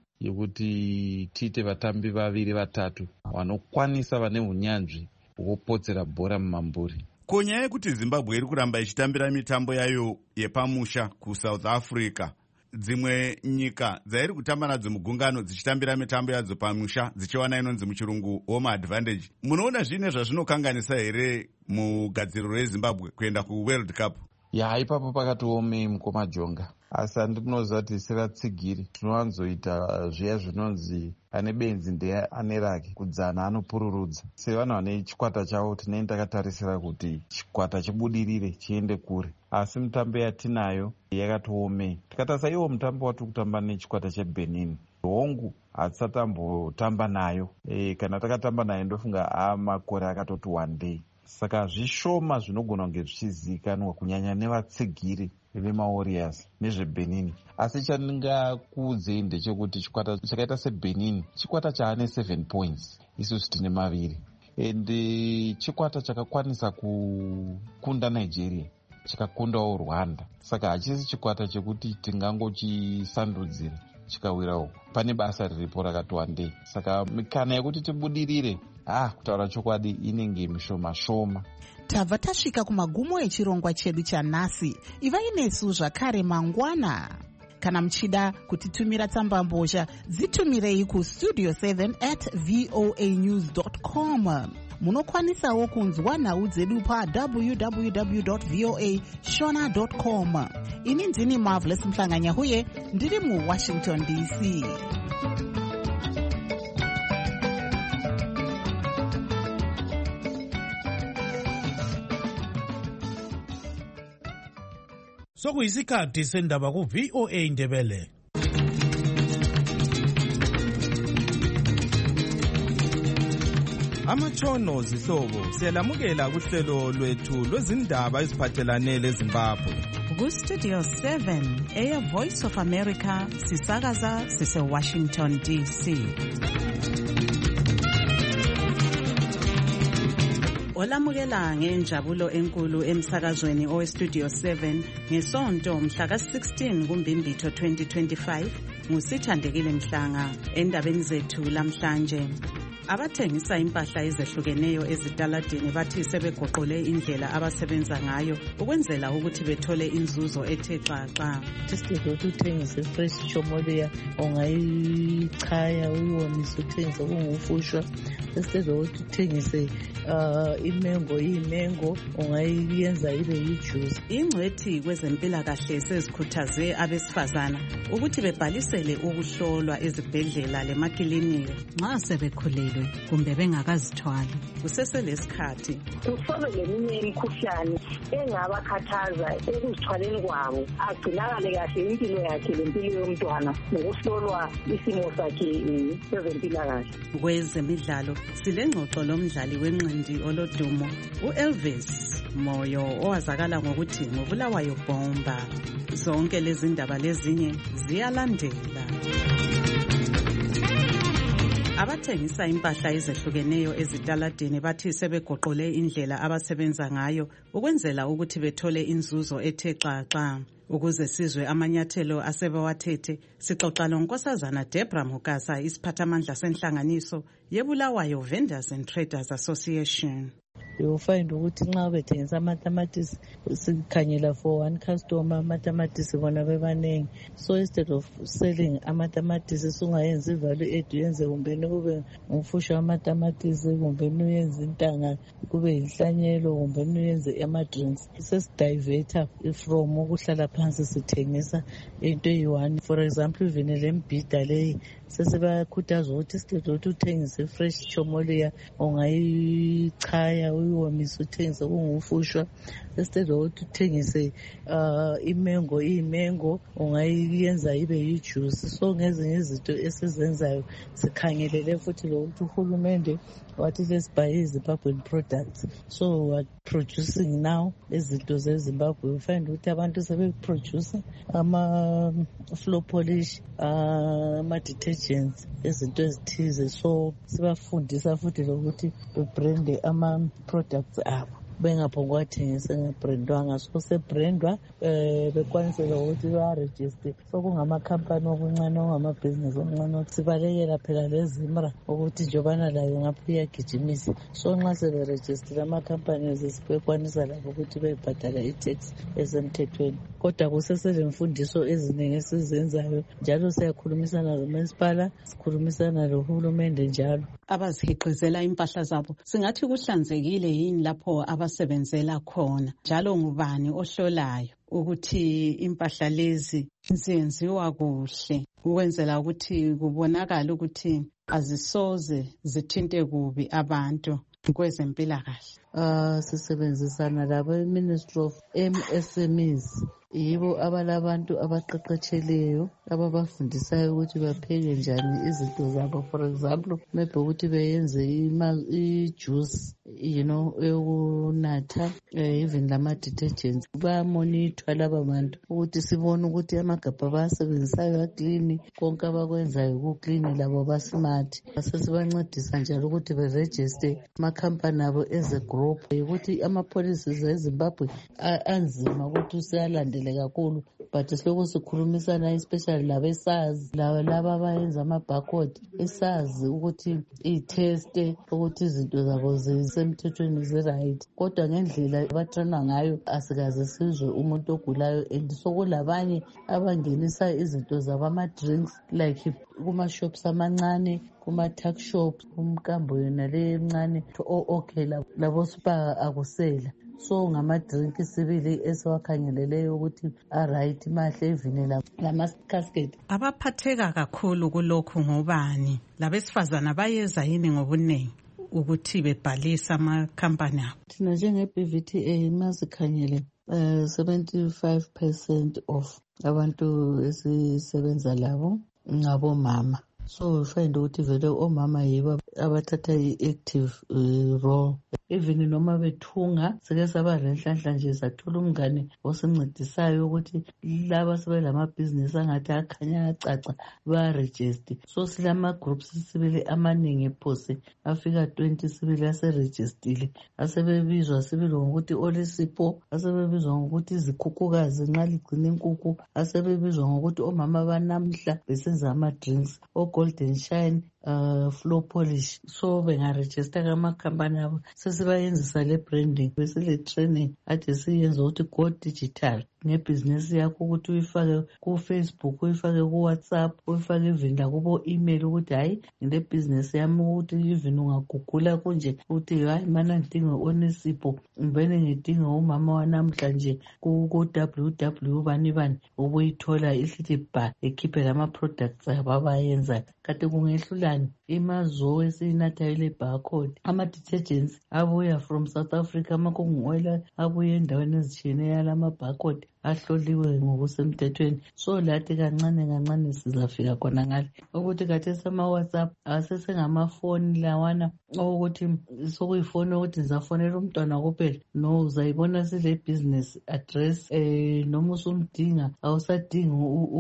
yekuti tiite vatambi vaviri vatatu vanokwanisa vane unyanzvi hwokupotsera bhora mumamburi. Kunyaya yekuti Zimbabwe iri kuramba ichitambira mitambo yayo yepamusha kuSouth Africa, dzimwe nyika dzairi kutamba nadzo mugungano dzichitambira mitambo yadzo pamusha dzichiwana inonzi muchirungu home advantage. Munoona zvine zvazvinokanganisa here mugadziriro reZimbabwe kuenda kuWorld Cup? Ya, ipapo pakatiomei mukomajonga, asi handinoziva kuti sevatsigiri tinowanzoita zviya zvinonzi ane benzi ndiye ane rake, kudzana anopururudza. Sevanhu vane chikwata chavo tinenge takatarisira kuti chikwata chibudirire chiende kure, asi mitambo yatinayo yakatiomei. Tikatarisa iwo mutambo watiri kutamba nechikwata cheBenin, hongu hatisatambotamba nayo. E, kana takatamba nayo ndofunga amakore akatoti one day. Saka zvishoma zvinogona kunge zvichizivikanwa kunyanya nevatsigiri vemaWarriors nezveBenin. Asi chandingakuudzei ndechekuti chikwata chakaita seBenin chikwata chaane seven points, isusu tine maviri, ende chikwata chakakwanisa kukunda Nigeria chikakundawo Rwanda. Saka hachisi chikwata chekuti tingangochisandudzira. chikawira uku pane basa riripo rakati wandei. Saka mikana yekuti tibudirire ah kutaura chokwadi inenge mishoma shoma. Tabva tasvika kumagumo echirongwa chedu chanhasi. Ivai nesu zvakare mangwana. Kana muchida kutitumira tsamba mbozha, dzitumirei ku studio seven at voa news dot com. Munokwanisawo kunzwa nhau dzedu pa w w w dot voa shona dot com. Ini ndini Marvelous Mhlanganyahuye, ndiri mu Washington D C. Sokuyisikhathi sendaba ku V O A Ndebele. Amatshono zihlobo siyalamukela kuhlelo lwethu lwezindaba eziphathelane leZimbabwe. Ku Studio seven, Air Voice of America, sisakaza sise Washington D C. Olamukela ngenjabulo enkulu emsakazweni owe Studio seven ngesonto mhla ka sixteen kuMbimbithi twenty twenty-five ngusithandekile Mhlanga. Endabeni zethu lamhlanje, abathengisa impahla ezehlukeneyo ezitaladini bathi sebegoqole indlela abasebenza ngayo ukwenzela ukuthi bethole inzuzo ethe xaxa. Isizwe ukuthengisa fresh chomoleya ongayichaya uyiwomise uthengise kungufushwa. Isizwe ukuthengise imengo imengo ongayiyenza ibe yijuice. Ingcwethi kwezempilakahle sezikhuthaze abesifazana ukuthi bebhalisele ukuhlolwa ezibhedlela lemakilinika nxa sebekhulelwe kumbe bengakazithwali kuseselesikhathi. Kusobe leminye imikhuhlane engabakhathaza ekuzithwaleni kwabo, agcinakale kahle impilo yakhe lempilo yomntwana ngokuhlolwa isimo sakhe sezempilakahle. Kwezemidlalo silengxoxo lomdlali wenqindi olodumo uElvis Moyo owazakala ngokuthi ngobulawayo bomba. Zonke lezi ndaba lezinye ziyalandela. Abathengisa impahla ezehlukeneyo ezitaladini bathi sebegoqole indlela abasebenza ngayo ukwenzela ukuthi bethole inzuzo ethe xaxa. Ukuze sizwe amanyathelo asebewathethe, sixoxa loNkosazana Debra Mukasa, isiphathamandla senhlanganiso yeBulawayo Vendors and Traders Association. You find ukuthi nxa bethengisa amatamatisi sikhanyela for one customer amatamatisi bona bebanengi, so instead of selling amatamatisi sungayenza ivalue add yenze kumbeni kube ngufusha amatamatisi kumbeni uyenze intanga kube inhlanyelo kumbeni uyenze ama drinks. Sesidivert from ukuhlala phansi sithengisa into eyi-one. For example even le mbhida leyi sesibakhuthaza ukuthi instead of uthengise fresh chomoleya ongayichaya uyiwomise uthengise kungufushwa, instead of uthengise imengo imengo ongayiyenza ibe yijuice. So ngezinye izinto esizenzayo sikhangelele futhi lokuthi uhulumende wathi let's buy Zimbabwean products, so we are producing now izinto zeZimbabwe. We find ukuthi abantu sebeproduce ama floor polish, ama detergents, izinto ezithize, so sibafundisa futhi lokuthi bebrande ama products abo bengaphonga wathengisa ngebrandwanga. So sebrandwa eh bekwanisela ukuthi ba-register. So kungamakhampani okuncane ongamabhizinisi omncane sibalekela phela lezimra ukuthi njobana layo ngapho iyagijimisa. So nxa seberejistile amakhampani zesibekwanisa labo ukuthi bebhadala i-tax esemthethweni. Kodwa kuseselemfundiso eziningi esizenzayo njalo siyakhulumisana lomasipala, sikhulumisana lohulumende njalo. Abazihiqizela impahla zabo singathi kuhlanzekile yini lapho abasebenzela khona, njalo ngubani ohlolayo ukuthi impahla lezi zenziwa kuhle ukwenzela ukuthi kubonakala ukuthi azisoze zithinte kubi abantu kwezempilakahle. Uh, sisebenzisana labo Ministry of M S M Es, yibo abalabantu abaqeqetsheleyo ababafundisayo ukuthi bapheke njani izinto zabo. For example maybe ukuthi beyenze i-juice you know eyokunatha, even lama detergents bayamonithwa laba bantu ukuthi sibone ukuthi amagabha basebenzisayo aclean, konke abakwenzayo kuclean, labo basmart. Sesibancedisa njalo ukuthi beregister amakhampani abo as a group, ukuthi ama policies eZimbabwe anzima ukuthi usiyalandele kakhulu but silokhu sikhulumisana especially labe-SARS laba abayenza ama-barcode esazi ukuthi i-teste ukuthi izinto zabo zisemthethweni zi-right, kodwa ngendlela abatrana ngayo asikaze sizwe umuntu ogulayo. And sokulabanye abangenisa izinto zabo ama-drinks like kuma-shops amancane, kuma-tuck shops, umkambo yona le emncane okay labo spa akusela. So ngama-drink sibili esiwakhangeleleyo ukuthi a-right mahle evinela lama-casket. Abaphatheka kakhulu kulokhu ngobani? Labesifazana bayeza yini ngobuningi ukuthi bebhalisa amakhampani abo? Thina njenge-B V T A masikhangele uh, seventy-five percent of abantu esisebenza labo ngabomama. So find ukuthi vele omama yibo abathatha i-active uh, role. Even noma bethunga sike saba lenhlanhla nje sathola umngane osincedisayo ukuthi laba sebelamabhizinisi angathi akhanya acaca ba-register. So silama groups sibili amaningi ephose afika twenty sibili aserejistile, asebebizwa sibili ngokuthi Olisipho, asebebizwa ngokuthi izikhukhukazi nxa ligcina inkukhu, asebebizwa ngokuthi omama banamhla besenza ama-drinks, o-Golden Shine, uh, floor polish. So bengaregister kamakhampani abo sesibayenzisa le branding, besile training ade siyenza ukuthi go digital ngebhizinisi yakho, ukuthi uyifake ku-Facebook, uyifake ku-WhatsApp, uyifake even lakubo email ukuthi hayi ngile bhizinisi yami ukuthi even ungagugula kunje ukuthi hayi mana ngidinga Onisipho, ngibene ngidinga umama wanamhlanje ku-W W bani bani, ubuyithola ihlithi ba ekhiphe lama-products abo abayenza. Kade kungehlulani imazo esiyinatha ile barcode, ama-detergents abuya from South Africa, ama-cooking oil abuya endaweni ezitshiyeneyo yalama barcode ahloliwe ngokusemthethweni. So lathi kancane kancane sizafika khona ngale ukuthi kade sama-WhatsApp asesengamafoni lawana ukuthi sokuyifoni ukuthi ngizafonela umntwana kuphela. No, uzayibona sile business address eh noma usumdinga awusadinga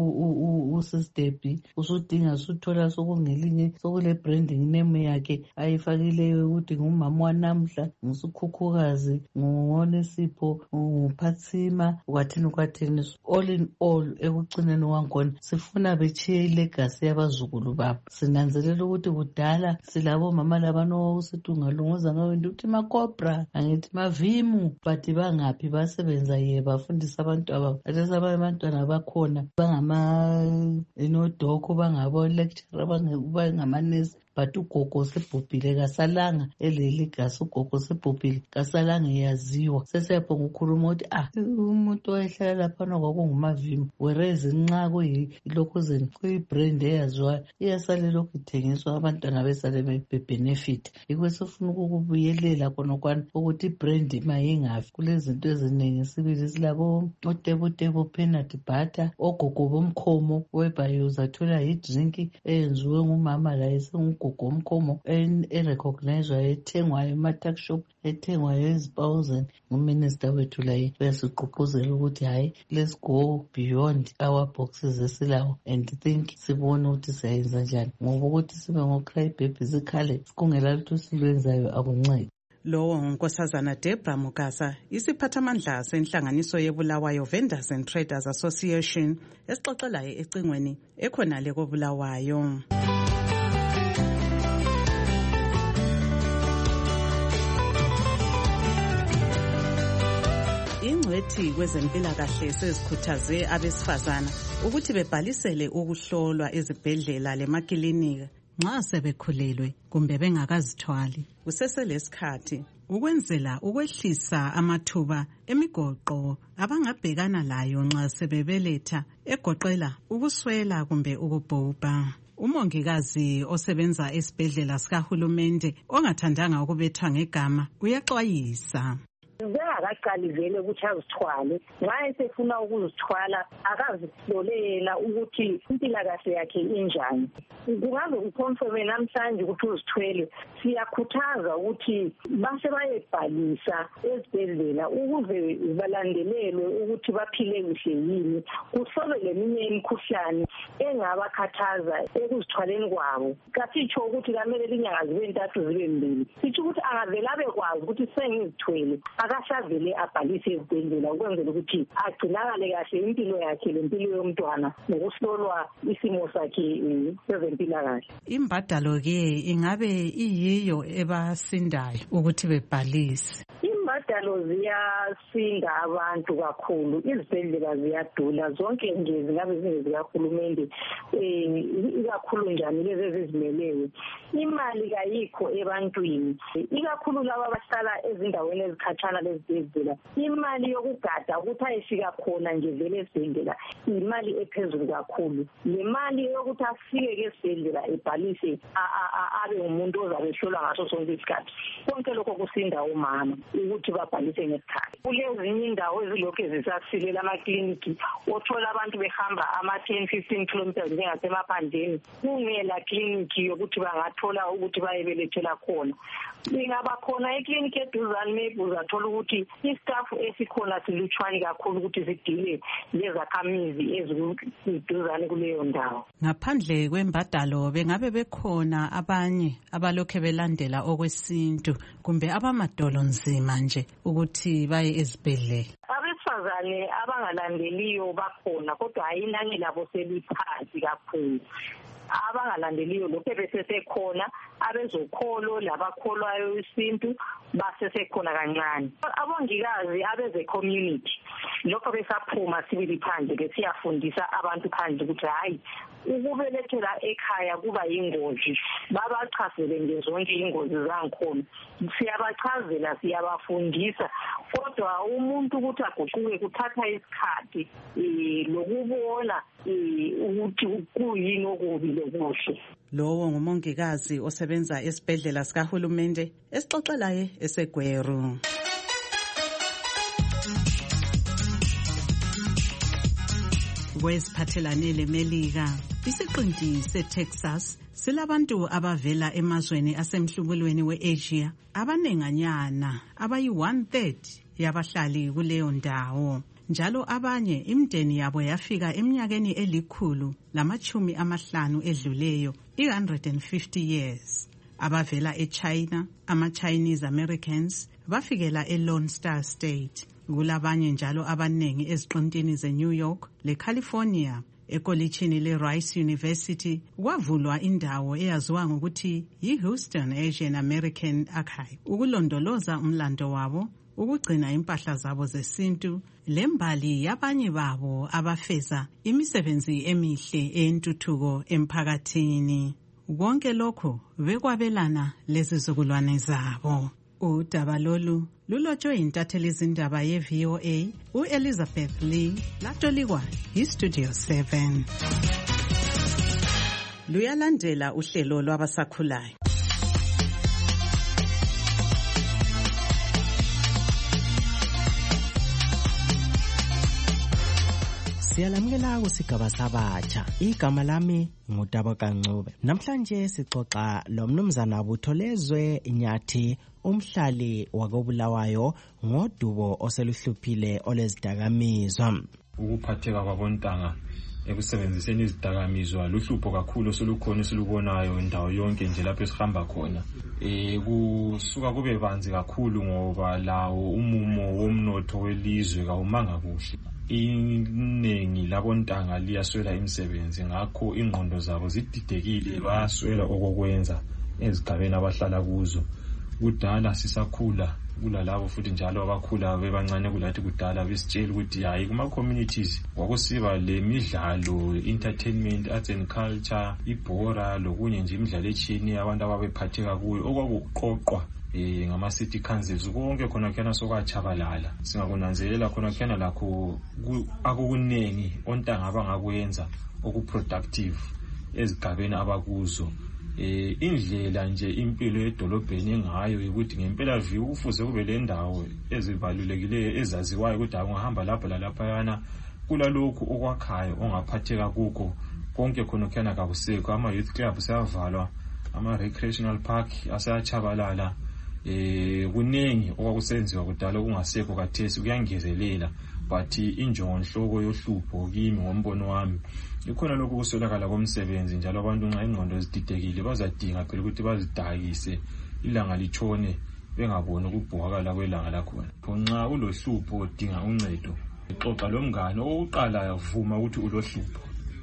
usistepi, usudinga usuthola sokungelinye sokule branding name yakhe ayifakileyo ukuthi ngumama wanamhla, ngisukhukhukazi, nguOnisipho, nguphatsima kwathini kwathini. All in all ekucineni kwakhona sifuna bechiye ilegacy yabazukulu babo. Sinanzelela ukuthi kudala silabo mama labano usitungalunguza ngawindi ukuthi makobra angithi mavimu, but bangaphi basebenza ye bafundisa abantu aba atesaba abantwana bakhona bangama enodoko bangabo lecturer bangamanesi, but ugogo sebhubhile kasalanga eleligasi, ugogo sebhubhile kasalanga yaziwa. Sesiyabonga ukukhuluma ukuthi ah umuntu oyehlala laphana kwakungumavimu, whereas nxa kuyilokhuzeni kuyibrand eyaziwayo iyasale lokhu ithengiswa abantwana besale bebenefit. Yikho sifuna ukubuyelela khonokwana ukuthi ibrand mayingafi. Kulezinto eziningi sibili silabo otebutebo peanut butter, ogogo bomkhomo whereby uzathola idrink eyenziwe ngumama la esengugogo omkhomo erecognizwayo ethengwayo ema-tuck shop, ethengwayo ezibawuzeni. Nguminister wethu laye uyasiqhuqhuzela ukuthi hayi let's go beyond our boxes esilawo and think sibone ukuthi siyayenza njani, ngoba ukuthi sibe ngo-cry baby sikhale sikungela lutho silwenzayo akuncedi. Lowo ngunkosazana Debra Mugasa, isiphathamandla senhlanganiso yeBulawayo Vendors and Traders Association, esixoxelayo ecingweni ekhonale koBulawayo. Ingcwethi kwezempilakahle sezikhuthaze abesifazana ukuthi bebhalisele ukuhlolwa ezibhedlela lemakilinika nxa sebekhulelwe kumbe bengakazithwali kuseselesikhathi, ukwenzela ukwehlisa amathuba emigoqo abangabhekana layo nxa sebebeletha, egoqela ukuswela kumbe ukubhubha. Umongikazi osebenza esibhedlela sikahulumende ongathandanga ukubethwa ngegama uyaxwayisa. Akaqali vele ukuthi azithwale, nxa esefuna ukuzithwala akazihlolela ukuthi impilakahle yakhe injani. Kungabe ukhonfirme namhlanje ukuthi uzithwele, siyakhuthaza ukuthi base bayebhalisa ezibhedlela ukuze balandelelwe ukuthi baphile kuhle yini, kuhlolwe leminye imikhuhlane engabakhathaza ekuzithwaleni kwabo. Kasitsho ukuthi kamele inyanga zibe ntathu zibe mbili, sitsho ukuthi angavela abekwazi ukuthi sengizithwele akasavele abhalise ezibhedlela ukwenzela ukuthi agcinakale kahle impilo yakhe lempilo yomntwana nokuhlolwa isimo sakhe sezempilakahle. Imbadalo-ke ingabe iyiyo ebasindayo ukuthi bebhalise? Imbadalo ziyasinda abantu kakhulu, izibhedlela ziyadula, zonke nje zingabe zingezikahulumende, ikakhulu njani lezi ezizimeleyo. Imali kayikho ebantwini, ikakhulu laba abahlala ezindaweni ezikhatshana lezibhedlela. Imali yokugada ukuthi ayefika khona nje vele esibhedlela imali ephezulu kakhulu. Le mali yokuthi afike esibhedlela ebhalise abe umuntu ozabe ehlolwa ngaso sonke isikhathi, konke lokho kusinda umama ukuthi babhalise ngesikhathi. Kulezinye indawo ezilokhu zisasilela amakliniki, othola abantu behamba ama ten fifteen kilometers njengasemaphandleni kungela kliniki yokuthi bangathola ukuthi bayebelethela khona. Ingaba khona ikliniki eduzane maybe uzathola ukuthi istaff esikhona silutshwani kakhulu ukuthi sidile lezakhamizi eziduzane kuleyo ndawo. Ngaphandle kwembadalo bengabe bekhona abanye abalokhe belandela okwesintu kumbe abamadolo nzima nje ukuthi baye ezibhedlela? Abesifazane abangalandeliyo bakhona kodwa ayinani labo seliphansi kakhulu. Abangalandeliyo lokho besesekhona, abezokholo labakholwayo isintu basesekhona kancane. Abongikazi abeze community lokho besaphuma sibili phandle besiyafundisa abantu phandle ukuthi hayi ukubelethela ekhaya kuba yingozi, babachazele nje zonke ingozi zankhona. Siyabachazela, siyabafundisa, kodwa umuntu ukuthi aguquke kuthatha isikhathi lokubona ukuthi kuyini okubi lokuhle. Lowo ngumongikazi osebenza esibhedlela sikahulumende esixoxelaye eseGweru. Kweziphathelane leMelika, isiqinti seTexas silabantu abavela emazweni asemhlubulweni we-Asia abanenganyana abayi one third yabahlali kuleyo ndawo. Njalo abanye imndeni yabo yafika eminyakeni elikhulu lamachumi amahlanu edluleyo, one hundred fifty years. Abavela eChina, ama-Chinese Americans, bafikela eLone Star State. Kulabanye njalo abanengi eziqintini ze-New York le-California. Ekolitshini le-Rice University kwavulwa indawo eyaziwa ngokuthi yi-Houston Asian American Archive ukulondoloza umlando wabo, ukugcina impahla zabo zesintu, lembali yabanye babo abafeza imisebenzi emihle eyentuthuko emphakathini. Konke lokho bekwabelana lezizukulwane zabo. Udaba lolu lulotshwe yintatheli zindaba ye-V O A u-Elizabeth Lee, latolikwa yi-Studio seven. Luyalandela uhlelo lwabasakhulayo. Siyalamukela kusigaba sabatsha. Igama lami ngudaba kancube. Namhlanje sixoxa lo mnumzana Butholezwe Nyathi, umhlali wakobulawayo ngodubo oseluhluphile olezidakamizwa. Ukuphatheka kwabontanga ekusebenziseni izidakamizwa luhlupho kakhulu solukhona silubonayo indawo yonke nje lapho esihamba khona. Eh kusuka kube banzi kakhulu ngoba lawo umumo womnotho welizwe kawumanga kuhle. Iningi labontanga liyaswela imisebenzi, ngakho ingqondo zabo zididekile, bayaswela okokwenza ezigabeni abahlala kuzo. Kudala sisakhula kulalabo futhi njalo abakhula bebancane kulathi kudala besitshela ukuthi hayi kuma communities kwakusiba le midlalo, entertainment, arts and culture, ibhora lokunye nje imidlalo echini abantu ababephatheka kuyo okwakuqoqwa eh ngama city councils konke khona khona sokwachabalala. Singakunanzelela khona khona lakho akukunengi ontanga abangakwenza okuproductive ezigabeni abakuzo. Eh indlela nje impilo edolobheni engayo ukuthi ngempela view kufuze kube le ndawo ezibalulekileyo ezaziwayo ukuthi ungahamba lapha lalapha yana kulalokho okwakhayo ongaphatheka kuko konke khona khona kabusekho. Ama youth club sayavalwa, ama recreational park asayachabalala. Eh kunengi okwakusenziwa kudala kungasekho kathesi kuyangezelela, but injongo nhloko yohlupho kimi ngombono wami ikhona lokho kuswelakala komsebenzi. Njalo abantu nxa ingqondo zididekile bazadinga phela ukuthi bazidakise ilanga litshone bengaboni ukubhokakala kwelanga lakhona. Nxa ulohlupho udinga uncedo, xoxa lomngane. Okokuqala vuma ukuthi ulohlupho,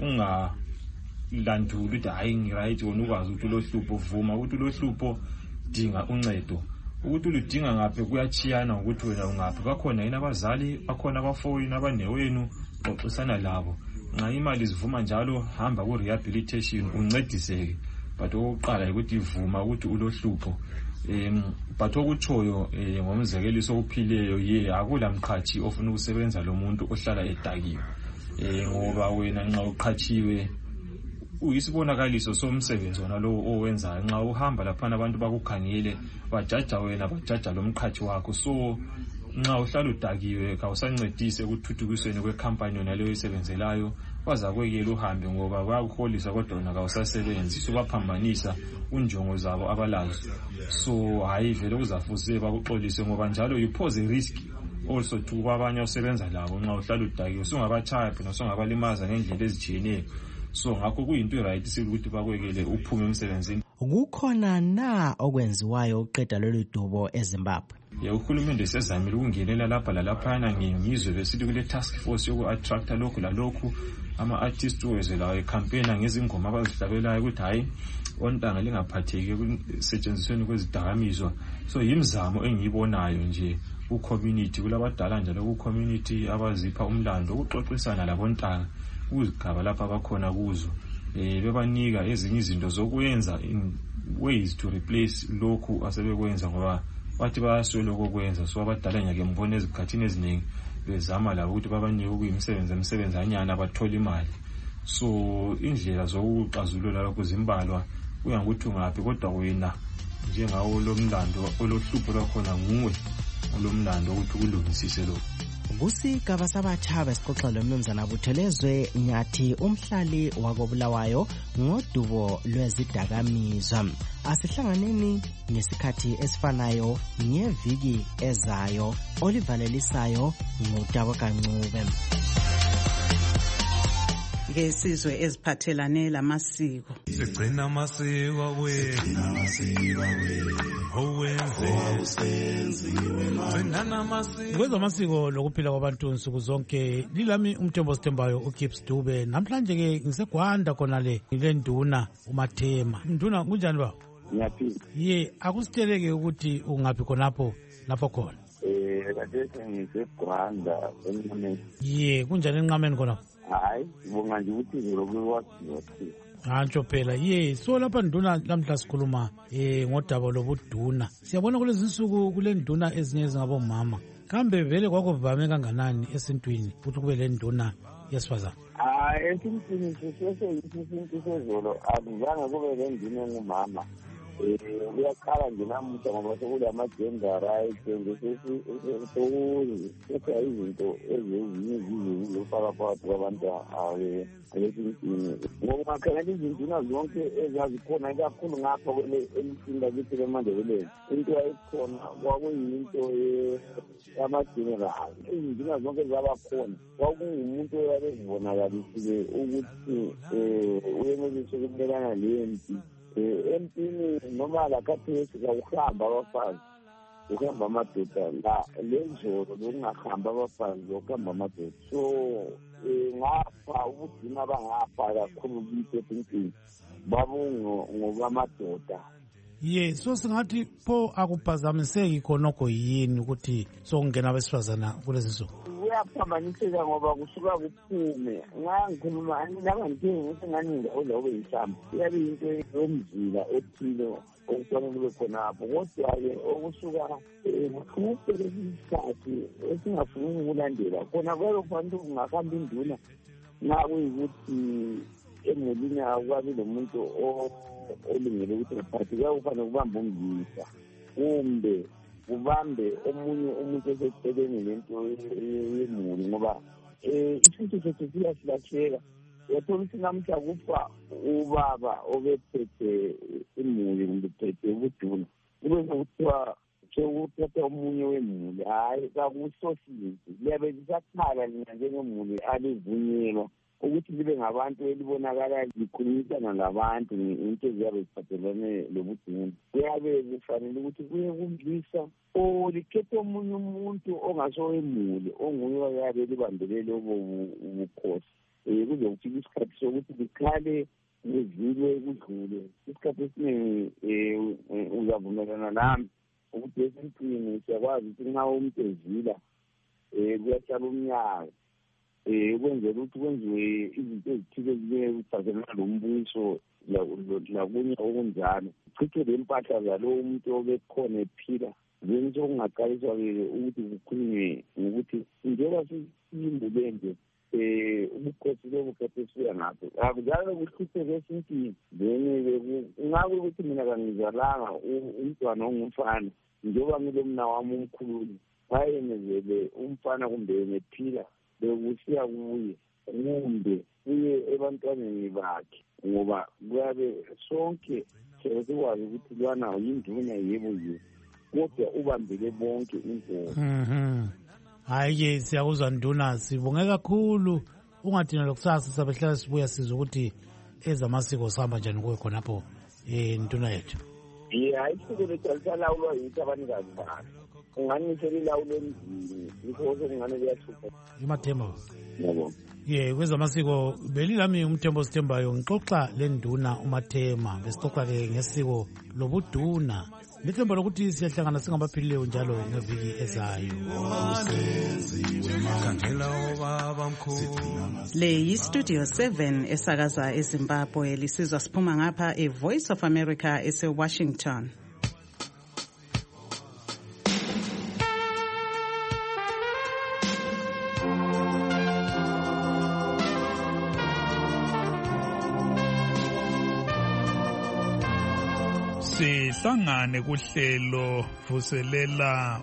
ungalanduli ukuthi hayi ngiright wona ukwazi ukuthi ulohlupho. Vuma ukuthi ulohlupho, dinga uncedo. Ukuthi uludinga ngaphi kuyachiyana ukuthi wena ungaphi. Bakhona yini abazali, bakhona abafowenu, abanewenu, xoxisana labo. Nxa imali zivuma njalo, hamba ku rehabilitation uncediseke. But okokuqala ukuthi vuma ukuthi ulohlupho. Um, but okutshoyo um, ngomzekeliso ophileyo ye akula mqhathi ofuna ukusebenza lo muntu ohlala edakiwe. Um, ngoba wena nxa uqhatshiwe uyisibonakaliso somsebenzi wona lo owenzayo. Nxa uhamba laphana abantu bakukhangele, bajaja wena, bajaja lo mqhathi wakho. So nxa uhlala udakiwe kawusancedise ukuthuthukisweni kwekhampani yona leyo oyisebenzelayo, bazakwekela uhambe ngoba bayakuholisa kodwa wena kawusasebenzi. So baphambanisa unjongo zabo abalazo. So hayi vele kuzafuze bakuxolise ngoba njalo you pose a risk also to kwabanye osebenza labo. Nxa uhlala udakiwe sungabachaya phela, sungabalimaza ngendlela ezitshiyeneyo. So ngakho kuyinto right ukuthi bakwekele uphume emsebenzini. Kukhona na okwenziwayo uqeda lolu dubo eZimbabwe? Ya uhulumende sezamile ukungenela lapha lalaphana ngizwe besithi kule task force yoku-attracta lokhu lalokhu ama-artist wezelayo ecampaigna ngezingoma abazihlabelayo ukuthi hayi ontanga lingaphatheki ekusetshenzisweni kwezidakamizwa. So yimzamo engiyibonayo nje ku-community, kulabadala njalo ku-community abazipha umlando ukuxoxisana labontanga kuzigaba lapha abakhona kuzo, eh bebanika ezinye izinto zokwenza in ways to replace lokhu asebekwenza ngoba bathi bayaswela ukwenza. So abadala nyake mbone ezikhathini eziningi bezama labo ukuthi babanike ukuyimisebenzi emsebenzanyana abathola imali. So indlela zokuxazulula lokho zimbalwa, kuya ngokuthi ungaphi, kodwa wena njengawo lo mlando olohlupho lwakhona nguwe lo mlando ukuthi kulungisise lokho. Kusigaba sabathaba esixoxa lomnumzana Buthelezwe Nyathi, umhlali wakobulawayo ngodubo lwezidakamizwa. Asihlanganeni ngesikhathi esifanayo ngeviki ezayo. Olivalelisayo ngutabo kancube. Ngesizwe eziphathelane lamasiko. Sigcina amasiko wethu, kwenza amasiko lokuphila kwabantu nsuku zonke. Lilami umthembo Sithembayo uKips Dube. Namhlanje ke ngisegwanda khona le nduna uMathema. Nduna kunjani ba? Ngiyaphila. Ye, akusiteleke ukuthi ungaphi khonapho lapho khona. Eh kade ngisegwanda enqameni. Ye, kunjani enqameni khona? Hayi, ngibonga nje ukuthi ngilokuwathi. Hantsho phela. Ye, so lapha nduna lamhla sikhuluma eh ngodaba lobuduna. Siyabona kulezi insuku kule nduna ezinye ezingabomama. Kambe vele kwakuvame kanganani esintwini ukuthi kube le nduna yesifazana? Ah, esintwini sesese isintu sezolo akuzange kube le nduna engumama. Eh uyaqala nje namuhla ngoba sekule ama-gender rights sekuya izinto ezinye zizofaka phakathi kwabantu abesintwini. Ngokungakhangela izinduna zonke ezazikhona ikakhulu ngapha kwele emithini lakithi leMandebeleni, into yayikhona kwakuyinto yama-general. Izinduna zonke zabakhona kwakungumuntu oyabezibonakalisile ukuthi um uyenelise ukumelana lempi. Empini noma lakhathesi kakuhamba abafazi, ukuhamba amadoda la lenzolo lokungahamba abafazi lokuhamba amadoda. So ngapha ubudina abangapha kakhulu kithi empini babungobamadoda. Ye, so singathi pho akuphazamiseki khonokho yini ukuthi sokungena abesifazana kulezi nsuku? Kuyaphambaniseka ngoba kusuka kuphume. Nxa ngikhuluma anilanga ngithengi ukuthi ngani ngawuza ube yisamba, iyabe into yomzila othile okufanele kube khonapho. Kodwa-ke okusuka kuphele isikhathi esingafuni ukulandela khona kwelo kufanele kungahamba induna nxa kuyikuthi emulini akukabi lomuntu olungele ukuthi ngaphathi kuyakufanele kubambe umzisa kumbe kubambe omunye umuntu eseceleni lento yemuli ngoba um isintu sethu siyasilahleka. Uyathola ukuthi namuhla kufa ubaba obephethe imuli kumbe phethe ubuduna, kube sekuthiwa sekuthatha omunye wemuli. Hhayi kakusosizi liyabe lisakhala lina njengemuli alivunyelwa ukuthi libe ngabantu elibonakala likhulumisana labantu into eziyabe ziphathelane lobuduna. Kuyabe kufanele ukuthi kuye kumdlisa o likhethe omunye umuntu ongasowemule onguye oyabe libambele lobo ubukhosi. Um kuze kufika isikhathi sokuthi likhale ngezile kudlule. Isikhathi esiningi um uzavumelana nami ukuthi esintwini siyakwazi ukuthi nxa umuntu ezila um kuyahlala umnyaka um ukwenzela ukuthi kwenziwe izinto ezithile eziphathelana lombuso lakunye okunjalo. Kuchithwe le mpahla zalowo umuntu obekhona ephila. Then sokungaqaliswa-ke ukuthi kukhulunywe ngokuthi njengoba siyimbule nje um ubukhosi lobukhethe esibuya ngapho akujalo kuhluthe-ke esintwini. Then-ke ngabe ukuthi mina kangizalanga umntwana ongumfana njengoba ngilo mna wami umkhululi wayemezele umfana kumbe engephila bekusiya kuye kumbe kuye ebantwaneni bakhe ngoba kuyabe sonke sikwazi ukuthi lwana yinduna yebo yebo kodwa ubambele bonke inkomo. Mhm. Hayi-ke siyakuzwa nduna, sibonge kakhulu. Ungathina lokusasa sabehlala sibuya sizwe ukuthi ezamasiko sihamba njani kuwe khonapho um nduna yethu. Ye hayi isiko lethu alisalawulwa yithi abanikazi bakhe. Unganisho lilawulo emzini yikho sekungane kuyahlupha. Imathemba. Yebo. Ye kwezamasiko belilami uMthembo Sithembayo ngixoxa le nduna uMathema besixoxa-ke ngesiko lobuduna. Lithemba lokuthi siyahlangana singabaphilileyo njalo ngeviki ezayo. Le yi-Studio seven esakaza eZimbabwe lisizwa siphuma ngapha e-Voice of America ese-Washington. Sihlangane kuhlelo vuselela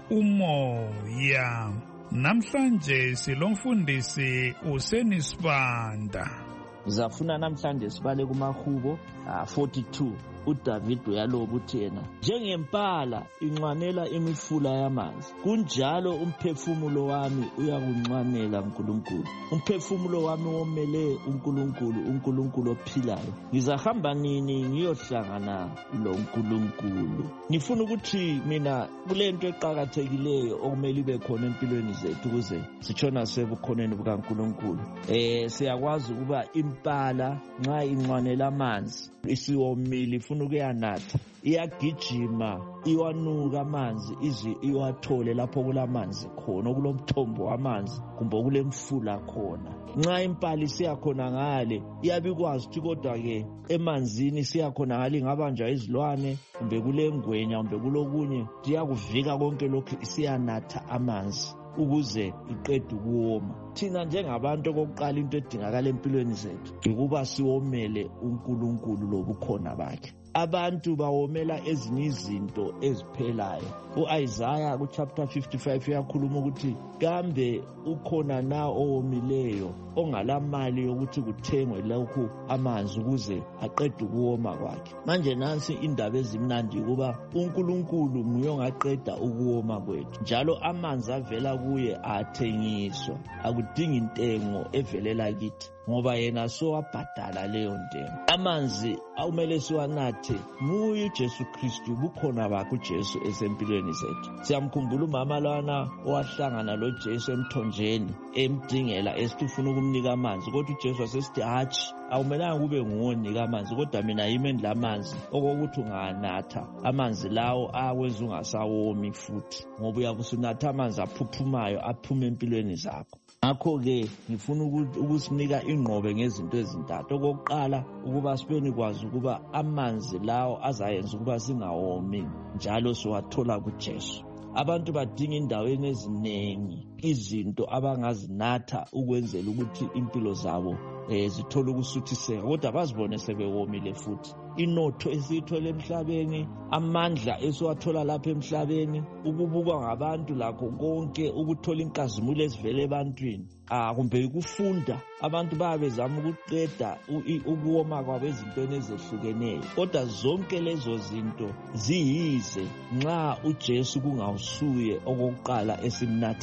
umoya. Namhlanje silomfundisi Useni Sibanda. Ngizafuna namhlanje sibale kumahubo forty-two. uDavid uyaloba uthi yena njengempala inxwanela imifula yamanzi kunjalo umphefumulo wami uyakunxwanela uNkulunkulu. Umphefumulo wami womele uNkulunkulu, uNkulunkulu ophilayo. Ngizahamba nini ngiyohlangana lo uNkulunkulu? Ngifuna ukuthi mina kulento eqhakathekileyo okumele ibe khona empilweni zethu ukuze sitshona sebukhoneni bukaNkulunkulu. Eh siyakwazi ukuba impala nxa inxwanela amanzi isiwomile ifuna ukuyanatha, iyagijima iwanuka amanzi izi iwathole lapho kulamanzi khona okulomthombo wamanzi kumbe kulemfula khona. Nxa impala isiyakhona ngale iyabikwazi ukuthi kodwa ke emanzini siyakhona ngale ngabanjwa izilwane kumbe kulengwenya kumbe kulokunye iyakuvika konke lokho isiyanatha amanzi ukuze iqede ukuwoma. Thina njengabantu okokuqala into edingakala empilweni zethu ukuba siwomele uNkulunkulu lobukhona bakhe. Abantu bawomela ezinye izinto eziphelayo. U-Isaiah ku chapter fifty-five uyakhuluma ukuthi kambe ukhona na owomileyo ongalamali yokuthi kuthengwe lokhu amanzi ukuze aqede ukuwoma kwakhe. Manje nansi indaba ezimnandi ukuba uNkulunkulu nguye ongaqeda ukuwoma kwethu njalo amanzi avela kuye athengiswa, akudingi intengo evelela kithi ngoba yena sowabhadala leyo ntengo. Amanzi awumele siwanathe nguye uJesu Kristu, bukhona bakhe uJesu esempilweni zethu. Siyamkhumbula umama lwana owahlangana lo Jesu emthonjeni emdingela esithi ufuna ukumnika amanzi, kodwa uJesu wasesithi hatshi awumelanga kube nguwe onika amanzi kodwa mina yimi endilamanzi okokuthi unganatha amanzi lawo akwenza ungasawomi futhi ngoba uyakusunatha amanzi aphuphumayo aphuma empilweni zakho. Ngakho-ke ngifuna ukusinika ingqobe ngezinto ezintathu. Okokuqala ukuba sibeni kwazi ukuba amanzi lawo azayenza ukuba singawomi njalo siwathola kuJesu. Abantu badinga indaweni eziningi izinto abangazinatha ukwenzela ukuthi impilo zabo eh zithola ukusuthiseka kodwa bazibone sebewomile futhi. Inotho esiyithola emhlabeni, amandla esiwathola lapha emhlabeni, ukubukwa ngabantu lakho konke, ukuthola inkazimulo ezivela ebantwini, ah kumbe ukufunda. Abantu bayabezama ukuqeda ukuwoma kwabo ezintweni ezehlukeneyo kodwa zonke lezo zinto ziyize nxa uJesu kungawusuye okokuqala esimnathayo.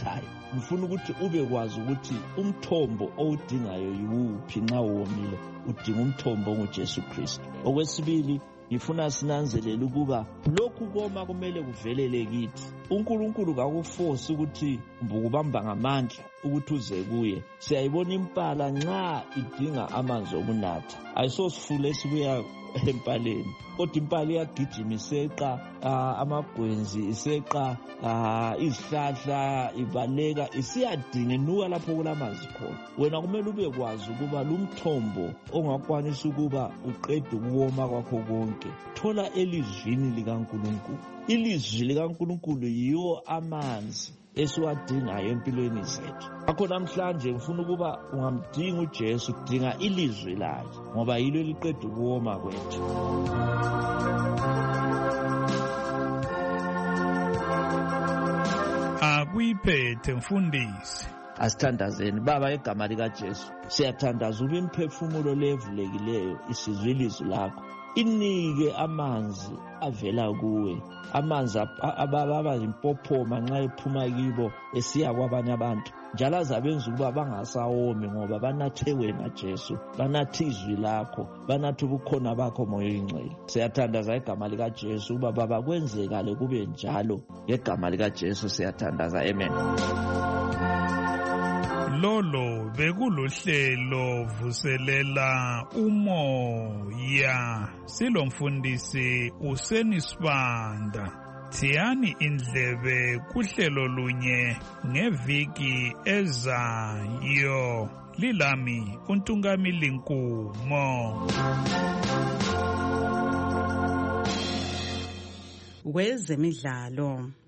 ngifuna ukuthi ube kwazi ukuthi umthombo owudingayo yiwuphi nxa uwomile. Udinga umthombo onguJesu Kristu. Okwesibili, ngifuna sinanzelele ukuba lokhu koma kumele kuvelele kithi. uNkulunkulu kakuforce ukuthi mbukubamba ngamandla ukuthi uze kuye. Siyayibona impala nxa idinga amanzi okunatha. Ayisosifule sibuya empaleni, kodwa impala iyagijima iseqa amagwenzi, iseqa izihlahla, ibaleka, isiyadinga inuka lapho kulamanzi khona. Wena kumele ube kwazi ukuba lumthombo ongakwanisa ukuba uqede ukuwoma kwakho konke, thola elizwini likaNkulunkulu. Ilizwi likaNkulunkulu yiwo amanzi esiwadingayo empilweni zethu. Akho namhlanje ngifuna ukuba ungamdinga uJesu, udinga ilizwi lakhe, ngoba yilo liqeda ukuwoma kwethu. Akuyiphethe mfundisi. Asithandazeni Baba egama likaJesu. Siyathandaza ube imphefumulo levulekileyo isizwe ilizwi lakho. Inike amanzi avela kuwe, amanzi ababa impophoma nxa ephuma kibo esiya kwabanye abantu, njalo azabenza ukuba bangasawomi ngoba banathe wena Jesu, banathe izwi lakho, banathe ubukhona bakho moya oyingcwele. Siyathandaza igama likaJesu ukuba Baba kwenzekale kube njalo, ngegama likaJesu siyathandaza, amen. Lolo bekuluhlelo vuselela umoya, silomfundisi uSenisibanda. Thiyani indlebe kuhlelo lunye ngeviki ezayo. Lilami uNtungamili Nkumo. Kwezemidlalo.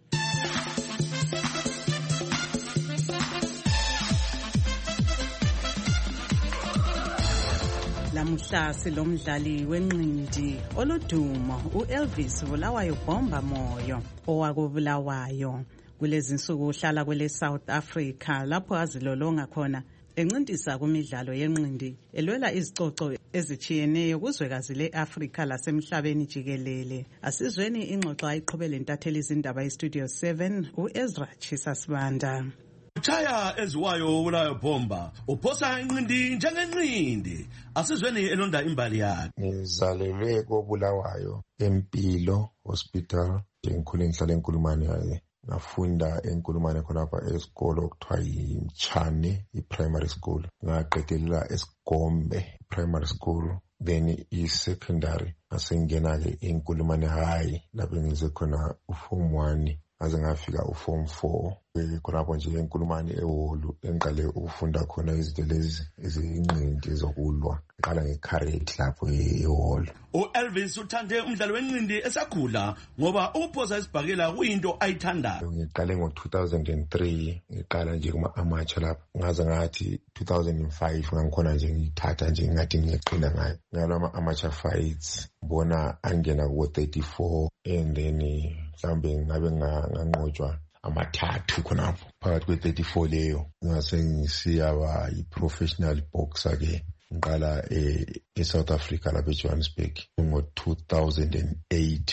Lamuhla silomdlali wenqindi olodumo uElvis Bulawayo Bomba Moyo owakubulawayo. Kulezi nsuku uhlala kwele South Africa lapho azilolonga khona encindisa kumidlalo yenqindi elwela izicoco ezichiyeneyo kuzwekazi leAfrica lasemhlabeni jikelele. Asizweni ingxoxo ayiqhubele ntatheli izindaba eStudio seven uEzra Chisasibanda. Chaya eziwayo Bulawayo Bomba uphosa inqindi njengenqindi, asizweni elonda imbali yakhe. Ngizalelwe koBulawayo Empilo Hospital, ngikhule ngihlala eNkulumane yaye ngafunda eNkulumane khonapha esikolo okuthiwa yiMchane i-primary school, ngaqedelela eSigombe primary school, then i-secondary ngasengena-ke eNkulumane high lapho ngize khona uform one aze ngafika uform four. Khonapho nje eNkulumane eholu engiqale ukufunda khona izinto lezi ezinqindi zokulwa, ngiqala ngeCarrot lapho eholu. uElvis uthande umdlalo wenqindi esakhula ngoba ukuphosa isibhakela kuyinto ayithandayo. Ngiqale ngo-two thousand three, ngiqala nje kuma-amateur lapho, ngaze ngathi two thousand five ngangikhona nje ngiyithatha nje ngathi ngiyeqina ngayo ngalo ama-amateur fights, ngibona angena kuwo-thirty-four, and then mhlawumbe ngabe nganqotshwa amathathu khonapho phakathi kwe-thirty-four leyo. Ngase ngisiyaba yi-professional boxer ke ngiqala e-South Africa lapha eJohannesburg ngo-two thousand eight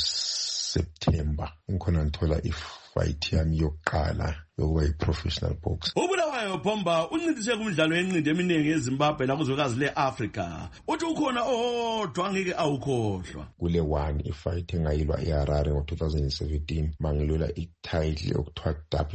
ngo-September. Ngikhona ngithola ifight yami yokuqala yokuba yi-professional boxer. uBulawayo Bomba uncindise kumidlalo yenqindi eminingi eZimbabwe lakuzwekazi le-Africa. Uthi ukhona owodwa angeke awukhohlwa. Kule one ifight engayilwa eHarare ngo-two thousand seventeen mangilwela i-title okuthiwa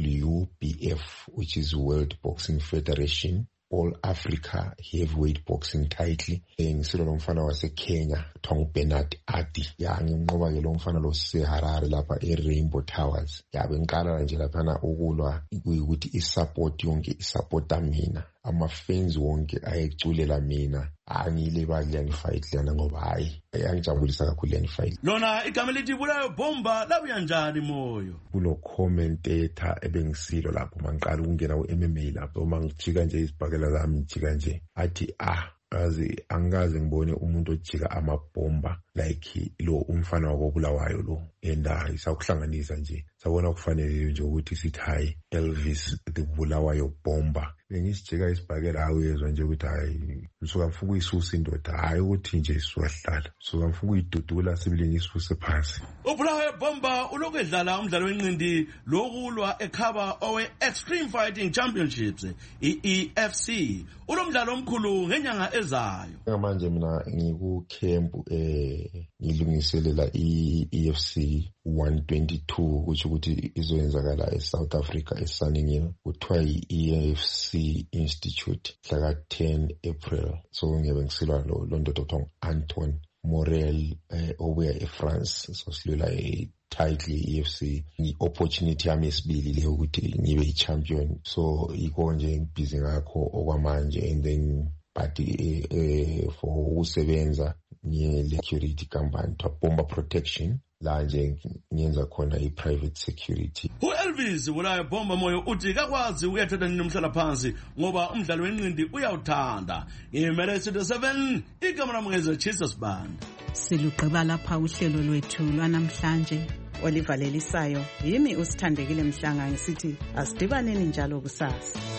W B F, which is World Boxing Federation All Africa Heavyweight Boxing title. Ngisilo lo mfana waseKenya kuthiwa nguBernard Adi. Ya nginqoba ke lo mfana lo seHarare lapha eRainbow Towers. Ya bengiqala nje laphana ukulwa kuyikuthi isupport yonke isupporta mina, ama-fans wonke ayeculela mina. Angilibali leni fight lana ngoba hayi ayangijabulisa kakhulu leni fight. Lona igama lithi Bulawayo Bomba labuya njani moyo? Kulo commentator ebengisilo lapho mangiqala ukungena ku-M M A lapho, mangijika nje isibhakela zami ngijika nje athi ah azi angaze ngibone umuntu ojika amabhomba like lo umfana wakoBulawayo lo, and isakuhlanganisa nje sabona kufanele nje ukuthi sithi hayi Elvis the Bulawayo Bomba bengisijeka isibhakela awuyezwa nje ukuthi hayi ngisuka mfuka uyisusa indoda hayi ukuthi nje isuwahlala suka mfuka uyidudula sibili ngisuse phansi. uBulawayo Bomba ulokhu edlala umdlalo wenqindi lokulwa ekhaba owe Extreme Fighting Championships i E F C ulomdlalo omkhulu ngenyanga ezayo. Manje mina ngiku camp eh ngilungiselela i E F C one twenty-two kusho ukuthi izoyenzakala eSouth Africa eSunning kuthiwa i-E F C Institute mhla ka ten April. So ngebe ngisilwa lo lo ndoda othiwa Anton Morel eh, obuya eFrance. So silwela e title E F C i-opportunity yami esibili le ukuthi ngibe i-champion. So iko nje ngibhizi ngakho okwamanje and then but eh, eh, for usebenza ngiye-security company to Bomba Protection la nje ngenza khona i-private security. U-Elvis Bulawayo Bomba Moyo uthi kakwazi ukuyathatha nini umhlala phansi ngoba umdlalo wenqindi uyawuthanda. Ngimele Studio seven igama lami ngezeChisas Band. Silugqiba lapha uhlelo lwethu lwanamhlanje. Oliver Lelisayo yimi usithandekile Mhlanga ngisithi asidibaneni njalo kusasa.